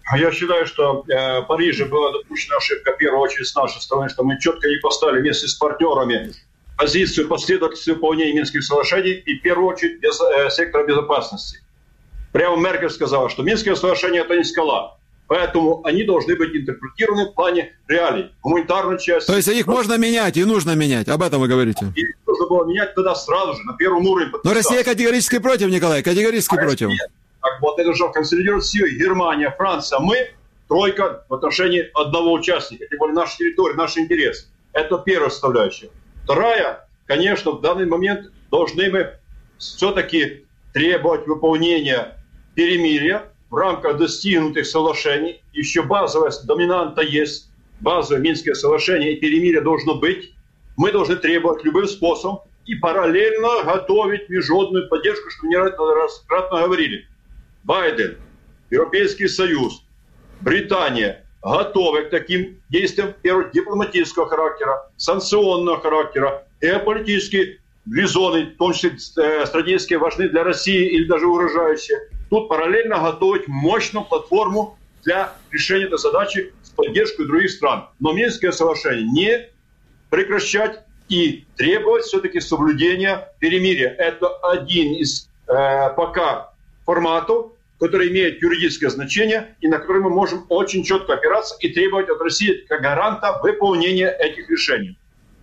Я считаю, что э, в Париже была допущена ошибка, в первую очередь, с нашей стороны, что мы четко не поставили вместе с партнерами позицию последовательности выполнения Минских соглашений и, в первую очередь, без, э, сектора безопасности. Прямо Меркель сказала, что Минские соглашения – это не скала. Поэтому они должны быть интерпретированы в плане реалий, гуманитарной части. То есть их можно менять и нужно менять, об этом вы говорите? И нужно было менять тогда сразу же, на первом уровне. Но Россия категорически против, Николай, категорически а против. Россия, так вот, это же консолидирует силы Германия, Франция. Мы тройка в отношении одного участника, тем более наша территория, наш интерес. Это первая составляющая. Вторая, конечно, в данный момент должны мы все-таки требовать выполнения перемирия в рамках достигнутых соглашений. Еще базовая доминанта есть. Базовое Минское соглашение и перемирие должно быть. Мы должны требовать любым способом и параллельно готовить международную поддержку, что мне неоднократно говорили. Байден, Европейский Союз, Британия готовы к таким действиям, первого дипломатического характера, санкционного характера, геополитические зоны, в том числе стратегически важны для России или даже угрожающие. Тут параллельно готовить мощную платформу для решения этой задачи с поддержкой других стран. Но Минское соглашение не прекращать и требовать все-таки соблюдения перемирия. Это один из э, пока форматов, который имеет юридическое значение и на который мы можем очень четко опираться и требовать от России как гаранта выполнения этих решений.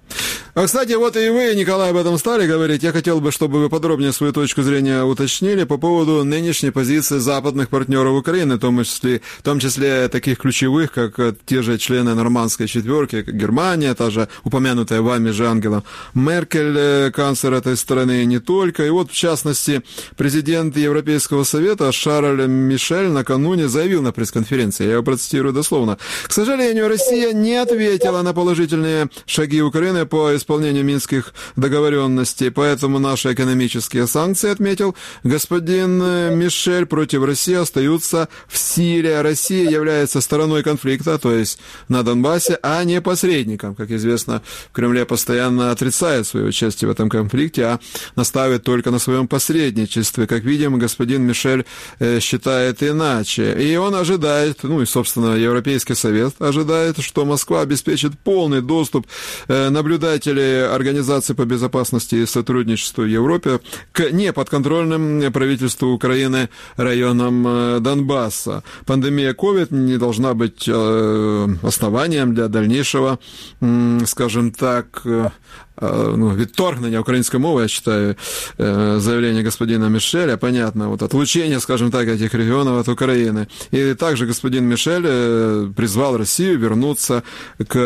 А, кстати, вот и вы, Николай, об этом стали говорить. Я хотел бы, чтобы вы подробнее свою точку зрения уточнили по поводу нынешней позиции западных партнеров Украины, в том числе, в том числе таких ключевых, как те же члены Нормандской четверки, как Германия, та же упомянутая вами же Ангела Меркель, канцлер этой страны, и не только. И вот, в частности, президент Европейского совета Шарль Мишель накануне заявил на пресс-конференции, я его процитирую дословно: «К сожалению, Россия не ответила на положительные шаги Украины по исполнению минских договоренностей, поэтому наши экономические санкции, отметил господин Мишель, против России остаются в силе. Россия является стороной конфликта, то есть на Донбассе, а не посредником. Как известно, в Кремле постоянно отрицает свое участие в этом конфликте, а настаивает только на своем посредничестве. Как видим, господин Мишель э, считает иначе. И он ожидает, ну и, собственно, Европейский совет ожидает, что Москва обеспечит полный доступ э, наблюдателей Организации по безопасности и сотрудничеству в Европе к неподконтрольным правительству Украины районам Донбасса. Пандемия ковид не должна быть основанием для дальнейшего, скажем так, ну, відторгнення української мови, я считаю, заявление господина Мишеля, понятно, вот отлучение, скажем так, этих регионов от Украины. И также господин Мишель призвал Россию вернуться к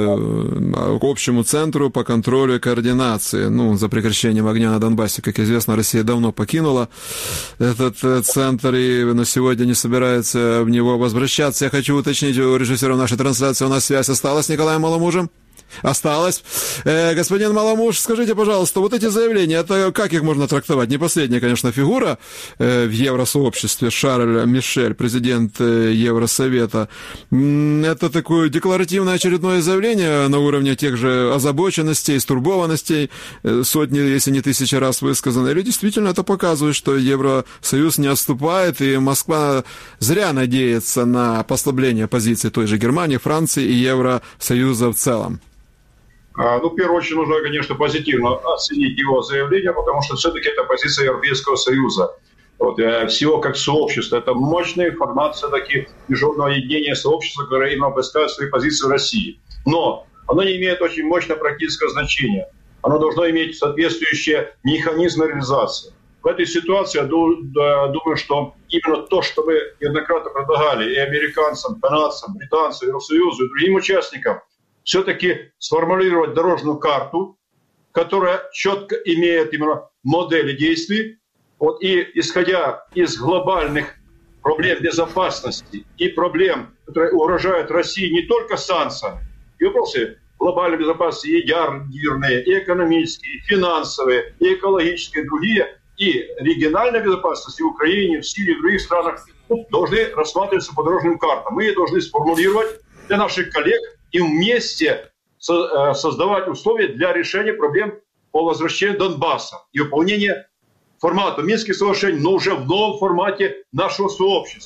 общему центру по контролю и координации. Ну, за прекращением огня на Донбассе, как известно, Россия давно покинула этот центр и на сегодня не собирается в него возвращаться. Я хочу уточнить у режиссера нашей трансляции, у нас связь осталась с Николаем Маломужем? Осталось. Э, господин Маломуж, скажите, пожалуйста, вот эти заявления, это как их можно трактовать? Не последняя, конечно, фигура э, в евросообществе, Шарль Мишель, президент э, Евросовета. Это такое декларативное очередное заявление на уровне тех же озабоченностей, стурбованностей, э, сотни, если не тысячи раз высказано. Или действительно это показывает, что Евросоюз не отступает, и Москва зря надеется на послабление позиций той же Германии, Франции и Евросоюза в целом? Ну, в первую очередь, нужно, конечно, позитивно оценить его заявление, потому что все-таки это позиция Европейского Союза. Вот, всего как сообщество. Это мощный формат все-таки международного единения сообщества, которое именно выставляет свои позиции в России. Но оно не имеет очень мощное практическое значение. Оно должно иметь соответствующие механизмы реализации. В этой ситуации я думаю, что именно то, что мы неоднократно предлагали и американцам, канадцам, британцам, Евросоюзу и другим участникам, все-таки сформулировать дорожную карту, которая четко имеет именно модели действий. Вот, и исходя из глобальных проблем безопасности и проблем, которые угрожают России не только санкциями, и вопросы глобальной безопасности и ядерные, и экономические, и финансовые, и экологические, и другие, и региональной безопасности в Украине, в Сирии, в других странах, должны рассматриваться по дорожным картам. Мы должны сформулировать для наших коллег и вместе создавать условия для решения проблем по возвращению Донбасса и выполнения формата Минских соглашений, но уже в новом формате нашего сообщества.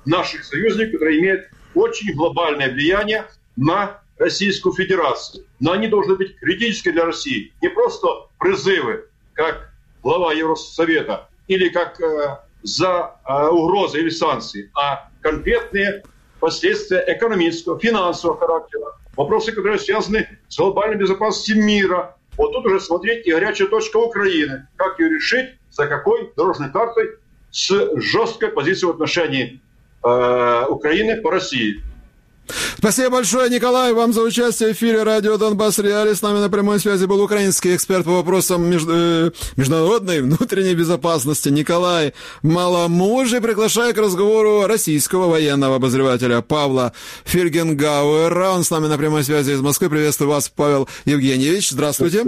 наших союзников, которые имеют очень глобальное влияние на Российскую Федерацию. Но они должны быть критически для России. Не просто призывы, как глава Евросовета, или как э, за э, угрозы или санкции, а конкретные последствия экономического, финансового характера. Вопросы, которые связаны с глобальной безопасностью мира. Вот тут уже смотреть и горячая точка Украины. Как ее решить, за какой дорожной картой, с жесткой позицией в отношении э, Украины по России. Спасибо большое, Николай, вам за участие в эфире радио «Донбасс Реалии». С нами на прямой связи был украинский эксперт по вопросам между... международной внутренней безопасности Николай Маломужий. Приглашаю к разговору российского военного обозревателя Павла Фельгенгауэра. Он с нами на прямой связи из Москвы. Приветствую вас, Павел Евгеньевич. Здравствуйте.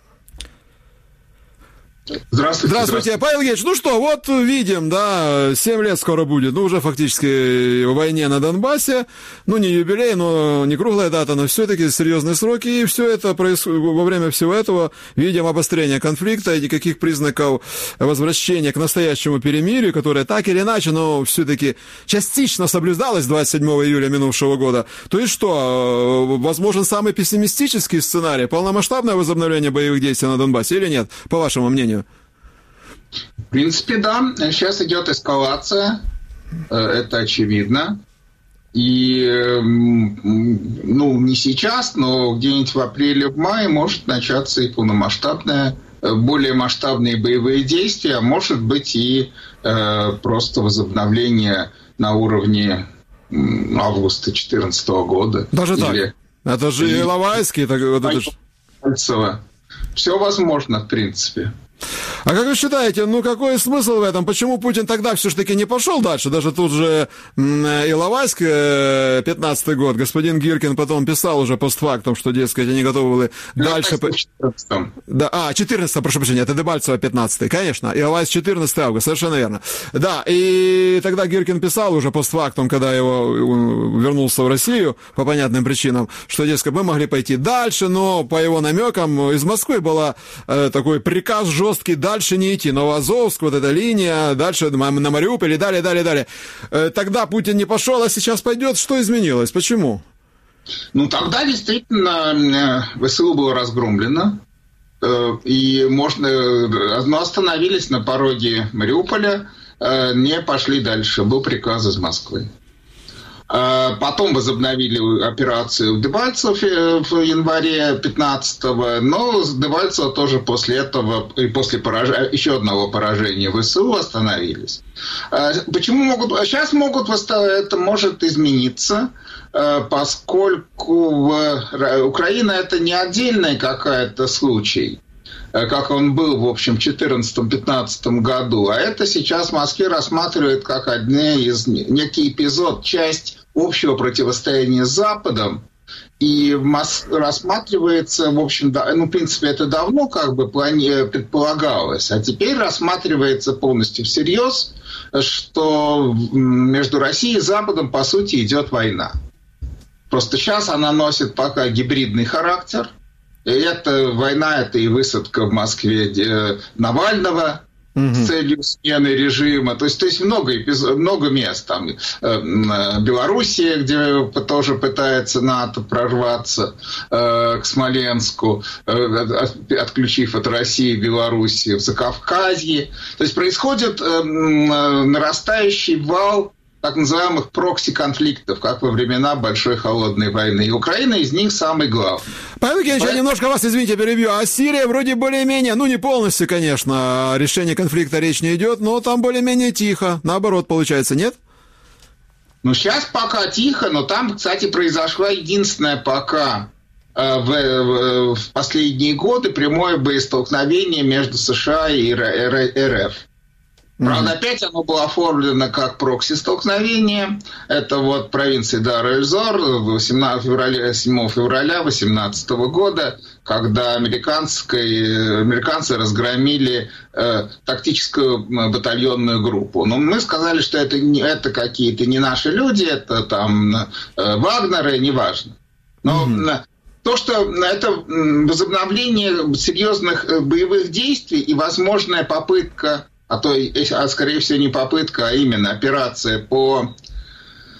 Здравствуйте. Здравствуйте, Павел Евгеньевич. Ну что, вот видим, да, семь лет скоро будет, ну уже фактически в войне на Донбассе, ну не юбилей, но не круглая дата, но все-таки серьезные сроки, и все это происходит, во время всего этого видим обострение конфликта и никаких признаков возвращения к настоящему перемирию, которое так или иначе, но все-таки частично соблюдалось двадцать седьмого июля минувшего года. То есть что, возможен самый пессимистический сценарий, полномасштабное возобновление боевых действий на Донбассе или нет, по вашему мнению? В принципе, да. Сейчас идет эскалация, это очевидно. И, ну, не сейчас, но где-нибудь в апреле, в мае может начаться и полномасштабное, более масштабные боевые действия, а может быть и э, просто возобновление на уровне августа две тысячи четырнадцатого года. Даже или, так? Это же или... Иловайский. Так, вот это ж... Все возможно, в принципе. А как вы считаете, ну какой смысл в этом? Почему Путин тогда все-таки не пошел дальше? Даже тут же Иловайск, пятнадцатый год, господин Гиркин потом писал уже постфактум, что, дескать, они готовы были дальше... Да, а, четырнадцатый, прошу прощения, это Дебальцево пятнадцатый, конечно, Иловайск четырнадцатый августа, совершенно верно. Да, и тогда Гиркин писал уже постфактум, когда его вернулся в Россию по понятным причинам, что, дескать, мы могли пойти дальше, но по его намекам из Москвы был э, такой приказ жесткий дальше не идти. Новоазовск, вот эта линия, дальше на Мариуполь и далее, далее, далее. Тогда Путин не пошел, а сейчас пойдет. Что изменилось? Почему? Ну, тогда действительно ВСУ было разгромлено. И можно... Но остановились на пороге Мариуполя, не пошли дальше. Был приказ из Москвы. Потом возобновили операцию в Дебальцево в январе пятнадцатого, но Дебальцево тоже после этого и после пораж... еще одного поражения ВСУ остановились. Почему могут... Сейчас могут это может измениться, поскольку Украина это не отдельный какой-то случай, как он был, в общем, в две тысячи четырнадцатом-пятнадцатом году. А это сейчас в Москве рассматривают как один из, некий эпизод, часть общего противостояния с Западом. И рассматривается, в общем, да, ну, в принципе, это давно как бы предполагалось. А теперь рассматривается полностью всерьез, что между Россией и Западом, по сути, идет война. Просто сейчас она носит пока гибридный характер. Это война, это и высадка в Москве Навального угу. с целью смены режима. То есть, то есть много, эпизод, много мест. Там э, Белоруссия, где тоже пытается НАТО прорваться э, к Смоленску, э, отключив от России Белоруссию, в Закавказье. То есть происходит э, нарастающий вал так называемых прокси-конфликтов, как во времена Большой холодной войны. И Украина из них самый главный. Павел Евгеньевич, я немножко вас, извините, перебью. А Сирия вроде более-менее, ну не полностью, конечно, о решении конфликта речь не идет, но там более-менее тихо. Наоборот, получается, нет? Ну, сейчас пока тихо, но там, кстати, произошла единственная пока э, в, в последние годы прямое боестолкновение между США и эр эф. Правда, mm-hmm. опять оно было оформлено как прокси-столкновение. Это вот провинция Дар-эль-Зор седьмого февраля две тысячи восемнадцатого года, когда американцы разгромили э, тактическую батальонную группу. Но мы сказали, что это, не, это какие-то не наши люди, это там э, Вагнеры, неважно. Но mm-hmm. то, что это возобновление серьезных боевых действий и возможная попытка, а то, а скорее всего, не попытка, а именно операция по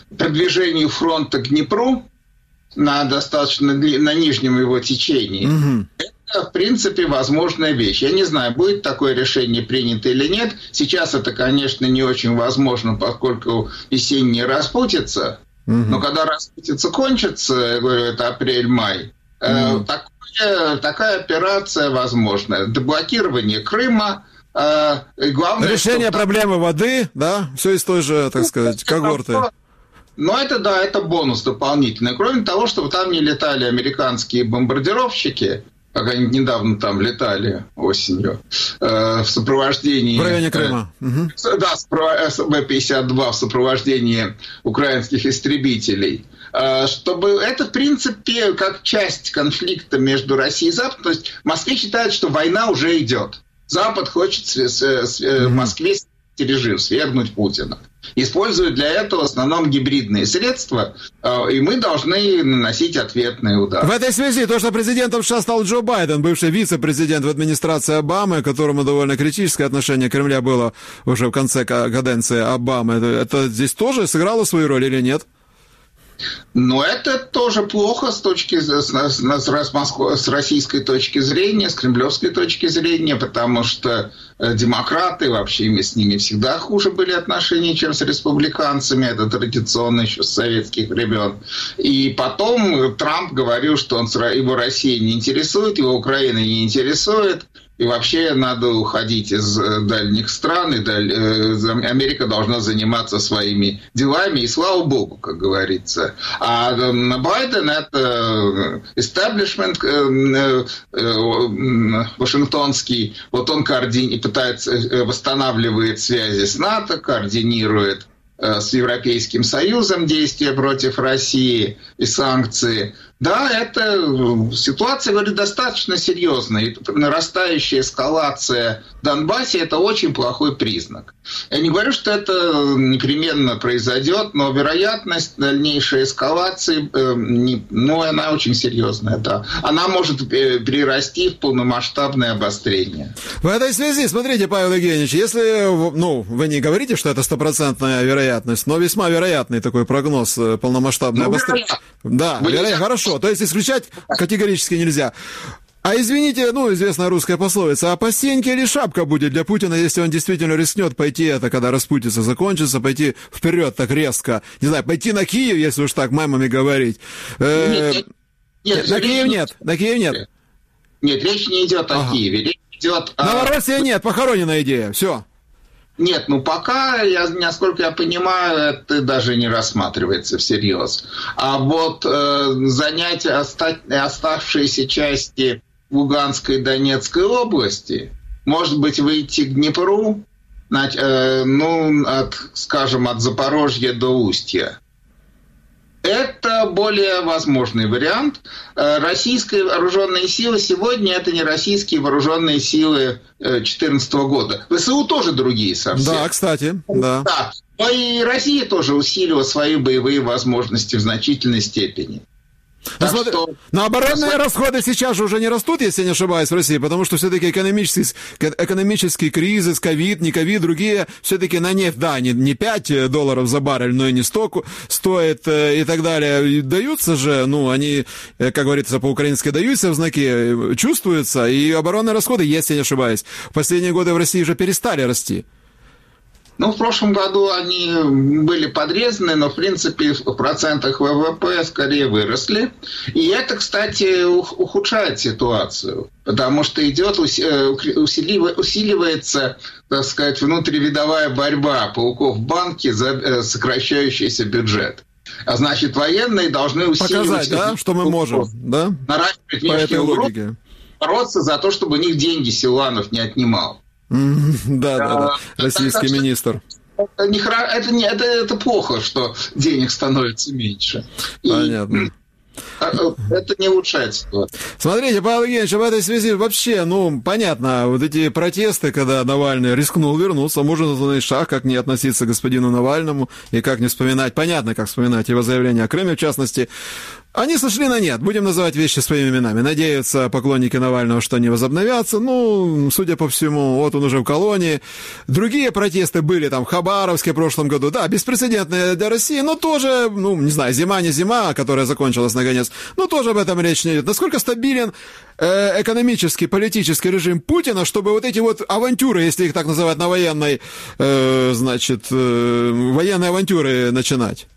продвижению фронта к Днепру на достаточно на нижнем его течении, угу. это, в принципе, возможная вещь. Я не знаю, будет такое решение принято или нет. Сейчас это, конечно, не очень возможно, поскольку весенняя распутица. Угу. Но когда распутица кончится, я говорю, это апрель-май, угу. э, такое, такая операция возможна. Деблокирование Крыма. Э, и главное, решение что... проблемы воды, да, все из той же, так сказать, когорты. Но это, да, это бонус дополнительный. Кроме того, чтобы там не летали американские бомбардировщики, как они недавно там летали осенью, э, в сопровождении... В районе Крыма. Э, угу. Да, Бэ пятьдесят два в сопровождении украинских истребителей. Э, чтобы это, в принципе, как часть конфликта между Россией и Западом. То есть в Москве считают, что война уже идет. Запад хочет с, с, с, в Москве режим, свергнуть Путина. Используют для этого в основном гибридные средства, и мы должны наносить ответные удары. В этой связи то, что президентом США стал Джо Байден, бывший вице-президент в администрации Обамы, к которому довольно критическое отношение Кремля было уже в конце каденции Обамы, это, это здесь тоже сыграло свою роль или нет? Но это тоже плохо с точки с, с, с, с российской точки зрения, с кремлевской точки зрения, потому что демократы, вообще с ними всегда хуже были отношения, чем с республиканцами. Это традиционно еще с советских времен. И потом Трамп говорил, что он, его Россия не интересует, его Украина не интересует. И вообще надо уходить из дальних стран, и даль... Америка должна заниматься своими делами, и слава богу, как говорится. А Байден – это истеблишмент вашингтонский, вот он координи... пытается, восстанавливает связи с НАТО, координирует с Европейским Союзом действия против России и санкции. Да, это ситуация, говорю, достаточно серьезная. И нарастающая эскалация в Донбассе – это очень плохой признак. Я не говорю, что это непременно произойдет, но вероятность дальнейшей эскалации, ну, она очень серьезная, да. Она может перерасти в полномасштабное обострение. В этой связи, смотрите, Павел Евгеньевич, если, ну, вы не говорите, что это стопроцентная вероятность, но весьма вероятный такой прогноз полномасштабное ну, обострение. Да, вероятно, хорошо. То есть исключать категорически нельзя. А извините, ну, известная русская пословица, а по стенке или шапка будет для Путина, если он действительно рискнет пойти, это когда распутица закончится, пойти вперед так резко, не знаю, пойти на Киев, если уж так мемами говорить. Нет, нет, нет, на Киев нет, на Киев нет. Нет, речь не идет о ага. Киеве, речь идет о... Новороссия нет, похороненная идея, все. Нет, ну пока, я, насколько я понимаю, это даже не рассматривается всерьез. А вот э, занять оста- оставшиеся части Луганской и Донецкой области, может быть, выйти к Днепру, э, ну, от, скажем, от Запорожья до Устья. Это более возможный вариант. Российские вооруженные силы сегодня – это не российские вооруженные силы две тысячи четырнадцатого года. ВСУ тоже другие совсем. Да, кстати, да. да. Но и Россия тоже усилила свои боевые возможности в значительной степени. Ну, смотри, что... Но оборонные расходы сейчас же уже не растут, если я не ошибаюсь, в России, потому что все-таки экономический, экономический кризис, ковид, не ковид, другие, все-таки на нефть, да, не, не пять долларов за баррель, но и не сто стоит и так далее. И даются же, ну, они, как говорится по-украински, даются в знаки, чувствуются, и оборонные расходы, если я не ошибаюсь, в последние годы в России уже перестали расти. Ну, в прошлом году они были подрезаны, но, в принципе, в процентах ВВП скорее выросли. И это, кстати, ухудшает ситуацию, потому что идет, усиливается, так сказать, внутривидовая борьба пауков в банке за сокращающийся бюджет. А значит, военные должны усиливать... Показать, да, что мы можем, да? Наращивать внешнюю угрозу, бороться за то, чтобы у них деньги Силуанов не отнимал. Да, да, да. Российский министр. Это, не, это, не, это, это плохо, что денег становится меньше. Понятно. И это не улучшает ситуацию. Смотрите, Павел Евгеньевич, в этой связи вообще, ну, понятно, вот эти протесты, когда Навальный рискнул вернуться, можно назвать шаг, как не относиться к господину Навальному и как не вспоминать, понятно, как вспоминать его заявление о Крыме, в частности. Они сошли на нет, будем называть вещи своими именами. Надеются поклонники Навального, что они возобновятся. Ну, судя по всему, вот он уже в колонии. Другие протесты были там в Хабаровске в прошлом году. Да, беспрецедентные для России, но тоже, ну, не знаю, зима не зима, которая закончилась наконец. Но тоже об этом речь не идет. Насколько стабилен э, экономический, политический режим Путина, чтобы вот эти вот авантюры, если их так называть, на военной, э, значит, э, военные авантюры начинать?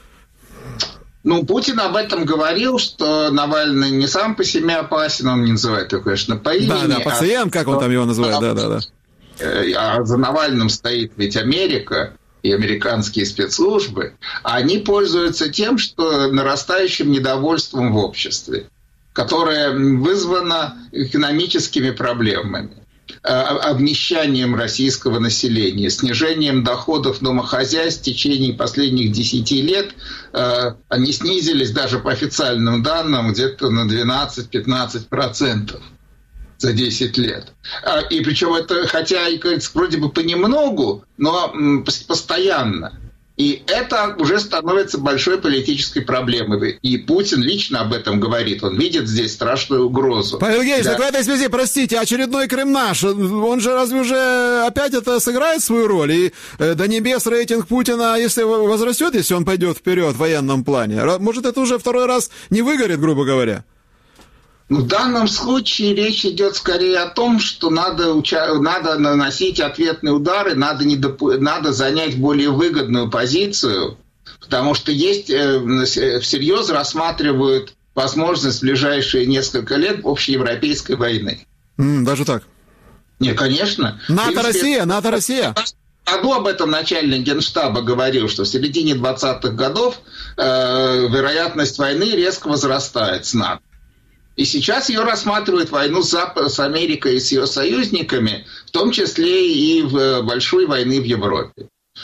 Ну, Путин об этом говорил, что Навальный не сам по себе опасен, он не называет его, конечно, по имени. Да, да, пациент, а, как он там его называет, да, да, да. А за Навальным стоит ведь Америка и американские спецслужбы, а они пользуются тем, что нарастающим недовольством в обществе, которое вызвано экономическими проблемами, обнищанием российского населения, снижением доходов домохозяйств в течение последних десяти лет. Они снизились даже по официальным данным где-то на двенадцать-пятнадцать процентов за десять лет. И причем это, хотя и вроде бы понемногу, но постоянно. И это уже становится большой политической проблемой. И Путин лично об этом говорит. Он видит здесь страшную угрозу. Павел Евгеньевич, да. так в этой связи, простите, очередной Крым наш. Он же разве уже опять это сыграет свою роль? И до небес рейтинг Путина, если возрастет, если он пойдет вперед в военном плане, может, это уже второй раз не выгорит, грубо говоря? В данном случае речь идет скорее о том, что надо, уча... надо наносить ответные удары, надо, не доп... надо занять более выгодную позицию, потому что есть, э, всерьез рассматривают возможность в ближайшие несколько лет общеевропейской войны. Mm, даже так? Нет, конечно. НАТО-Россия, НАТО-Россия. В году об этом начальник Генштаба говорил, что в середине двадцатых годов э, вероятность войны резко возрастает с НАТО. И сейчас ее рассматривают войну с, Запад, с Америкой и с ее союзниками, в том числе и в большой войны в Европе.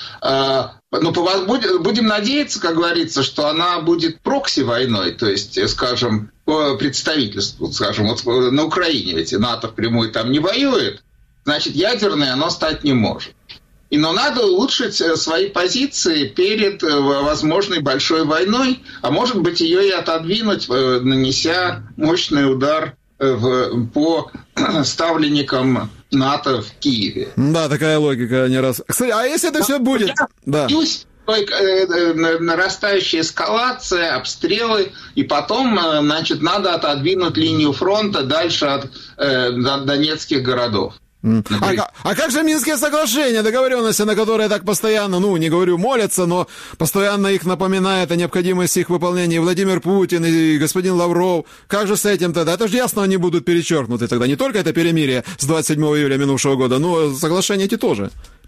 Но будем надеяться, как говорится, что она будет прокси-войной, то есть, скажем, по представительству, скажем, вот на Украине, ведь НАТО впрямую там не воюет, значит, ядерной оно стать не может. И, но надо улучшить свои позиции перед возможной большой войной, а может быть ее и отодвинуть, нанеся мощный удар в, по ставленникам НАТО в Киеве. Да, такая логика не раз. Кстати, а если это все будет? Я да. боюсь, нарастающая эскалация, обстрелы, и потом, значит, надо отодвинуть линию фронта дальше от э, донецких городов. А, а как же Минские соглашения, договоренности, на которые так постоянно, ну, не говорю, молятся, но постоянно их напоминает о необходимости их выполнения и Владимир Путин, и господин Лавров. Как же с этим тогда? Это же ясно, они будут перечеркнуты тогда. Не только это перемирие с двадцать седьмого июля минувшего года, но соглашения эти тоже.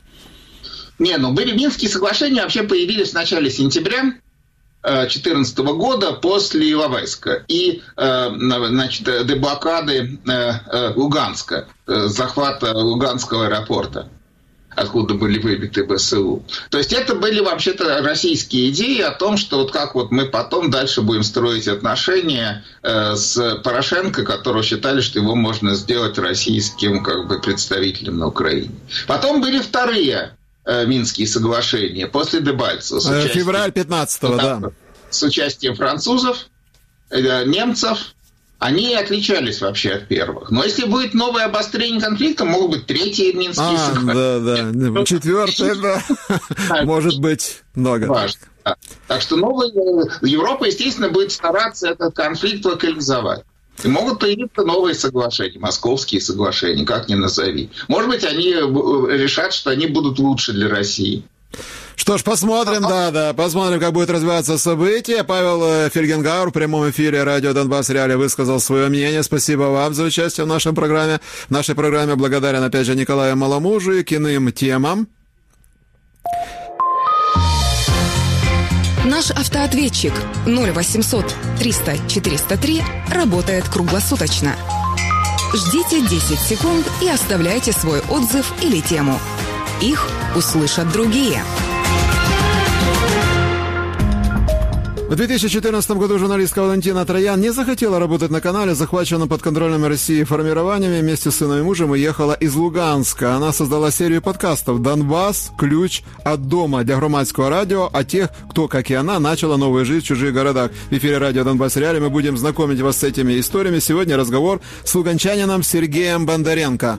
Не, ну, были Минские соглашения, вообще появились в начале сентября две тысячи четырнадцатого года после Иловайска и, значит, деблокады Луганска, захвата Луганского аэропорта, откуда были выбиты ВСУ. То есть это были вообще-то российские идеи о том, что вот как вот мы потом дальше будем строить отношения с Порошенко, которого считали, что его можно сделать российским как бы представителем на Украине. Потом были вторые Минские соглашения после Дебальцева. Февраль пятнадцатого, да. С участием французов, немцев. Они отличались вообще от первых. Но если будет новое обострение конфликта, могут быть третьи Минские а, соглашения. Да, да. Четвертое, да. Может быть много. Важно. Так что новая Европа, естественно, будет стараться этот конфликт локализовать. И могут появиться новые соглашения, московские соглашения, как ни назови. Может быть, они решат, что они будут лучше для России. Что ж, посмотрим, да, да, посмотрим, как будет развиваться события. Павел Фельгенгауэр в прямом эфире радио Донбасс Реалии высказал свое мнение. Спасибо вам за участие в нашей программе. В нашей программе благодарен, опять же, Николаю Маломужу и к иным темам. Наш автоответчик ноль восемьсот триста четыреста три работает круглосуточно. Ждите десять секунд и оставляйте свой отзыв или тему. Их услышат другие. В две тысячи четырнадцатом году журналистка Валентина Троян не захотела работать на канале, захваченном подконтрольными России формированиями. Вместе с сыном и мужем уехала из Луганска. Она создала серию подкастов «Донбасс. Ключ от дома» для громадского радио о тех, кто, как и она, начала новую жизнь в чужих городах. В эфире радио «Донбасс Реалии» мы будем знакомить вас с этими историями. Сегодня разговор с луганчанином Сергеем Бондаренко.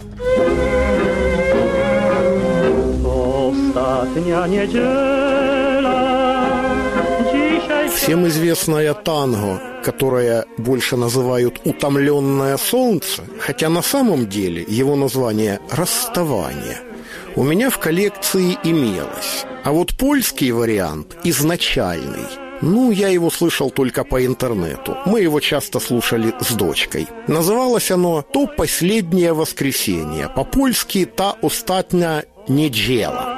Всем известная танго, которое больше называют «Утомленное солнце», хотя на самом деле его название «Расставание», у меня в коллекции имелось. А вот польский вариант, изначальный, ну, я его слышал только по интернету. Мы его часто слушали с дочкой. Называлось оно «То последнее воскресенье», по-польски «Та остатня неджела».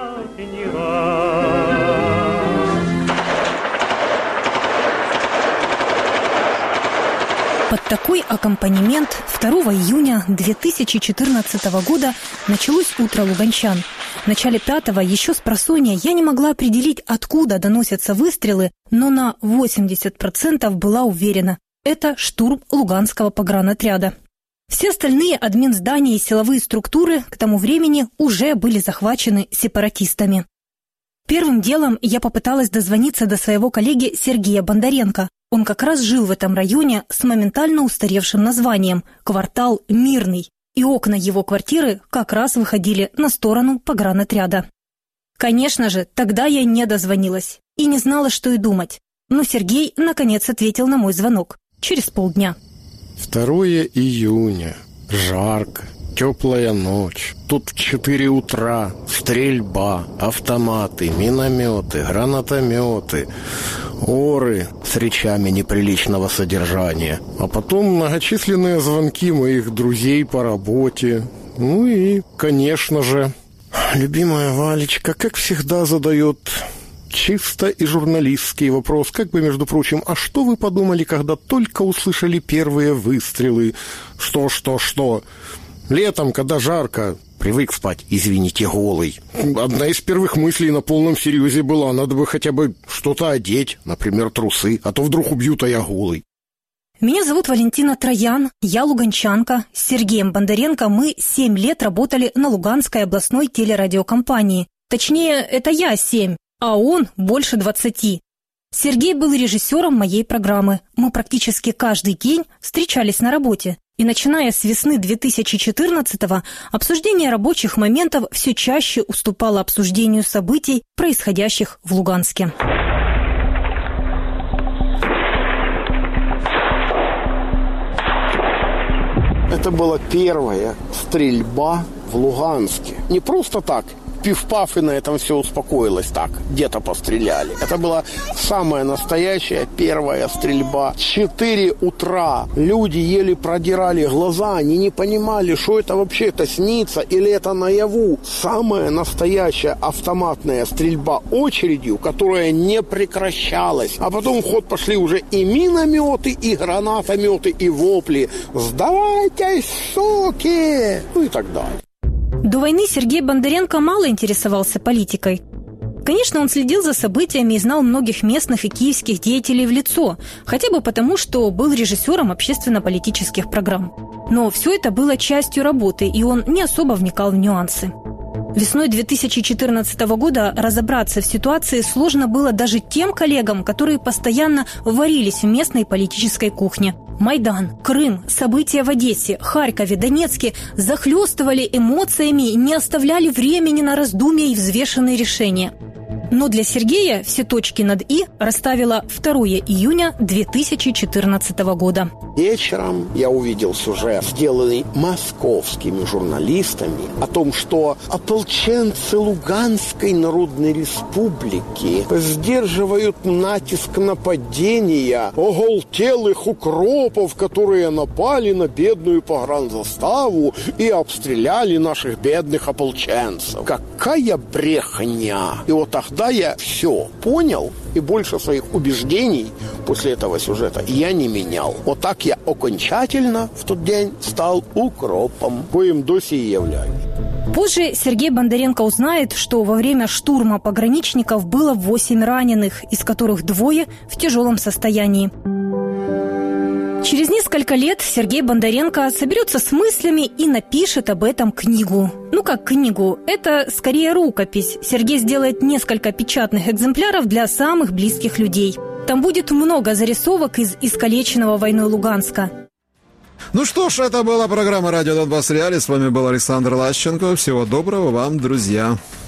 Под такой аккомпанемент второго июня две тысячи четырнадцатого года началось утро луганчан. В начале пятого, еще с просонья, я не могла определить, откуда доносятся выстрелы, но на восемьдесят процентов была уверена – это штурм Луганского погранотряда. Все остальные админздания и силовые структуры к тому времени уже были захвачены сепаратистами. Первым делом я попыталась дозвониться до своего коллеги Сергея Бондаренко. Он как раз жил в этом районе с моментально устаревшим названием «Квартал Мирный», и окна его квартиры как раз выходили на сторону погранотряда. Конечно же, тогда я не дозвонилась и не знала, что и думать. Но Сергей, наконец, ответил на мой звонок через полдня. второго июня. Жарко. Теплая ночь. Тут в четыре утра стрельба, автоматы, минометы, гранатометы, оры с речами неприличного содержания. А потом многочисленные звонки моих друзей по работе. Ну и, конечно же, любимая Валечка, как всегда, задает чисто и журналистский вопрос. Как бы, между прочим, а что вы подумали, когда только услышали первые выстрелы? Что, что, что? Летом, когда жарко, привык спать, извините, голый. Одна из первых мыслей на полном серьезе была: надо бы хотя бы что-то одеть, например, трусы, а то вдруг убьют, а я голый. Меня зовут Валентина Троян, я луганчанка. С Сергеем Бондаренко мы семь лет работали на Луганской областной телерадиокомпании. Точнее, это я семь, а он больше двадцати. Сергей был режиссером моей программы. Мы практически каждый день встречались на работе. И начиная с весны две тысячи четырнадцатого обсуждение рабочих моментов все чаще уступало обсуждению событий, происходящих в Луганске. Это была первая стрельба в Луганске. Не просто так. Пиф-паф, и на этом все успокоилось так. Где-то постреляли. Это была самая настоящая первая стрельба. Четыре утра. Люди еле продирали глаза. Они не понимали, что это вообще-то снится или это наяву. Самая настоящая автоматная стрельба очередью, которая не прекращалась. А потом в ход пошли уже и минометы, и гранатометы, и вопли. «Сдавайтесь, суки!» Ну и так далее. До войны Сергей Бондаренко мало интересовался политикой. Конечно, он следил за событиями и знал многих местных и киевских деятелей в лицо, хотя бы потому, что был режиссером общественно-политических программ. Но все это было частью работы, и он не особо вникал в нюансы. Весной две тысячи четырнадцатого года разобраться в ситуации сложно было даже тем коллегам, которые постоянно варились в местной политической кухне. Майдан, Крым, события в Одессе, Харькове, Донецке захлестывали эмоциями и не оставляли времени на раздумья и взвешенные решения. Но для Сергея все точки над «и» расставило второго июня две тысячи четырнадцатого года. Вечером я увидел сюжет, сделанный московскими журналистами, о том, что ополченцы Луганской Народной Республики сдерживают натиск нападения оголтелых укропов, которые напали на бедную погранзаставу и обстреляли наших бедных ополченцев. Какая брехня! И вот тогда я все понял, и больше своих убеждений после этого сюжета я не менял. Вот так я окончательно в тот день стал укропом, коим доси и являюсь. Позже Сергей Бондаренко узнает, что во время штурма пограничников было восемь раненых, из которых двое в тяжелом состоянии. Через несколько лет Сергей Бондаренко соберется с мыслями и напишет об этом книгу. Ну как книгу, это скорее рукопись. Сергей сделает несколько печатных экземпляров для самых близких людей. Там будет много зарисовок из искалеченного войной Луганска. Ну что ж, это была программа «Радио Донбасс Реалии». С вами был Александр Лащенко. Всего доброго вам, друзья.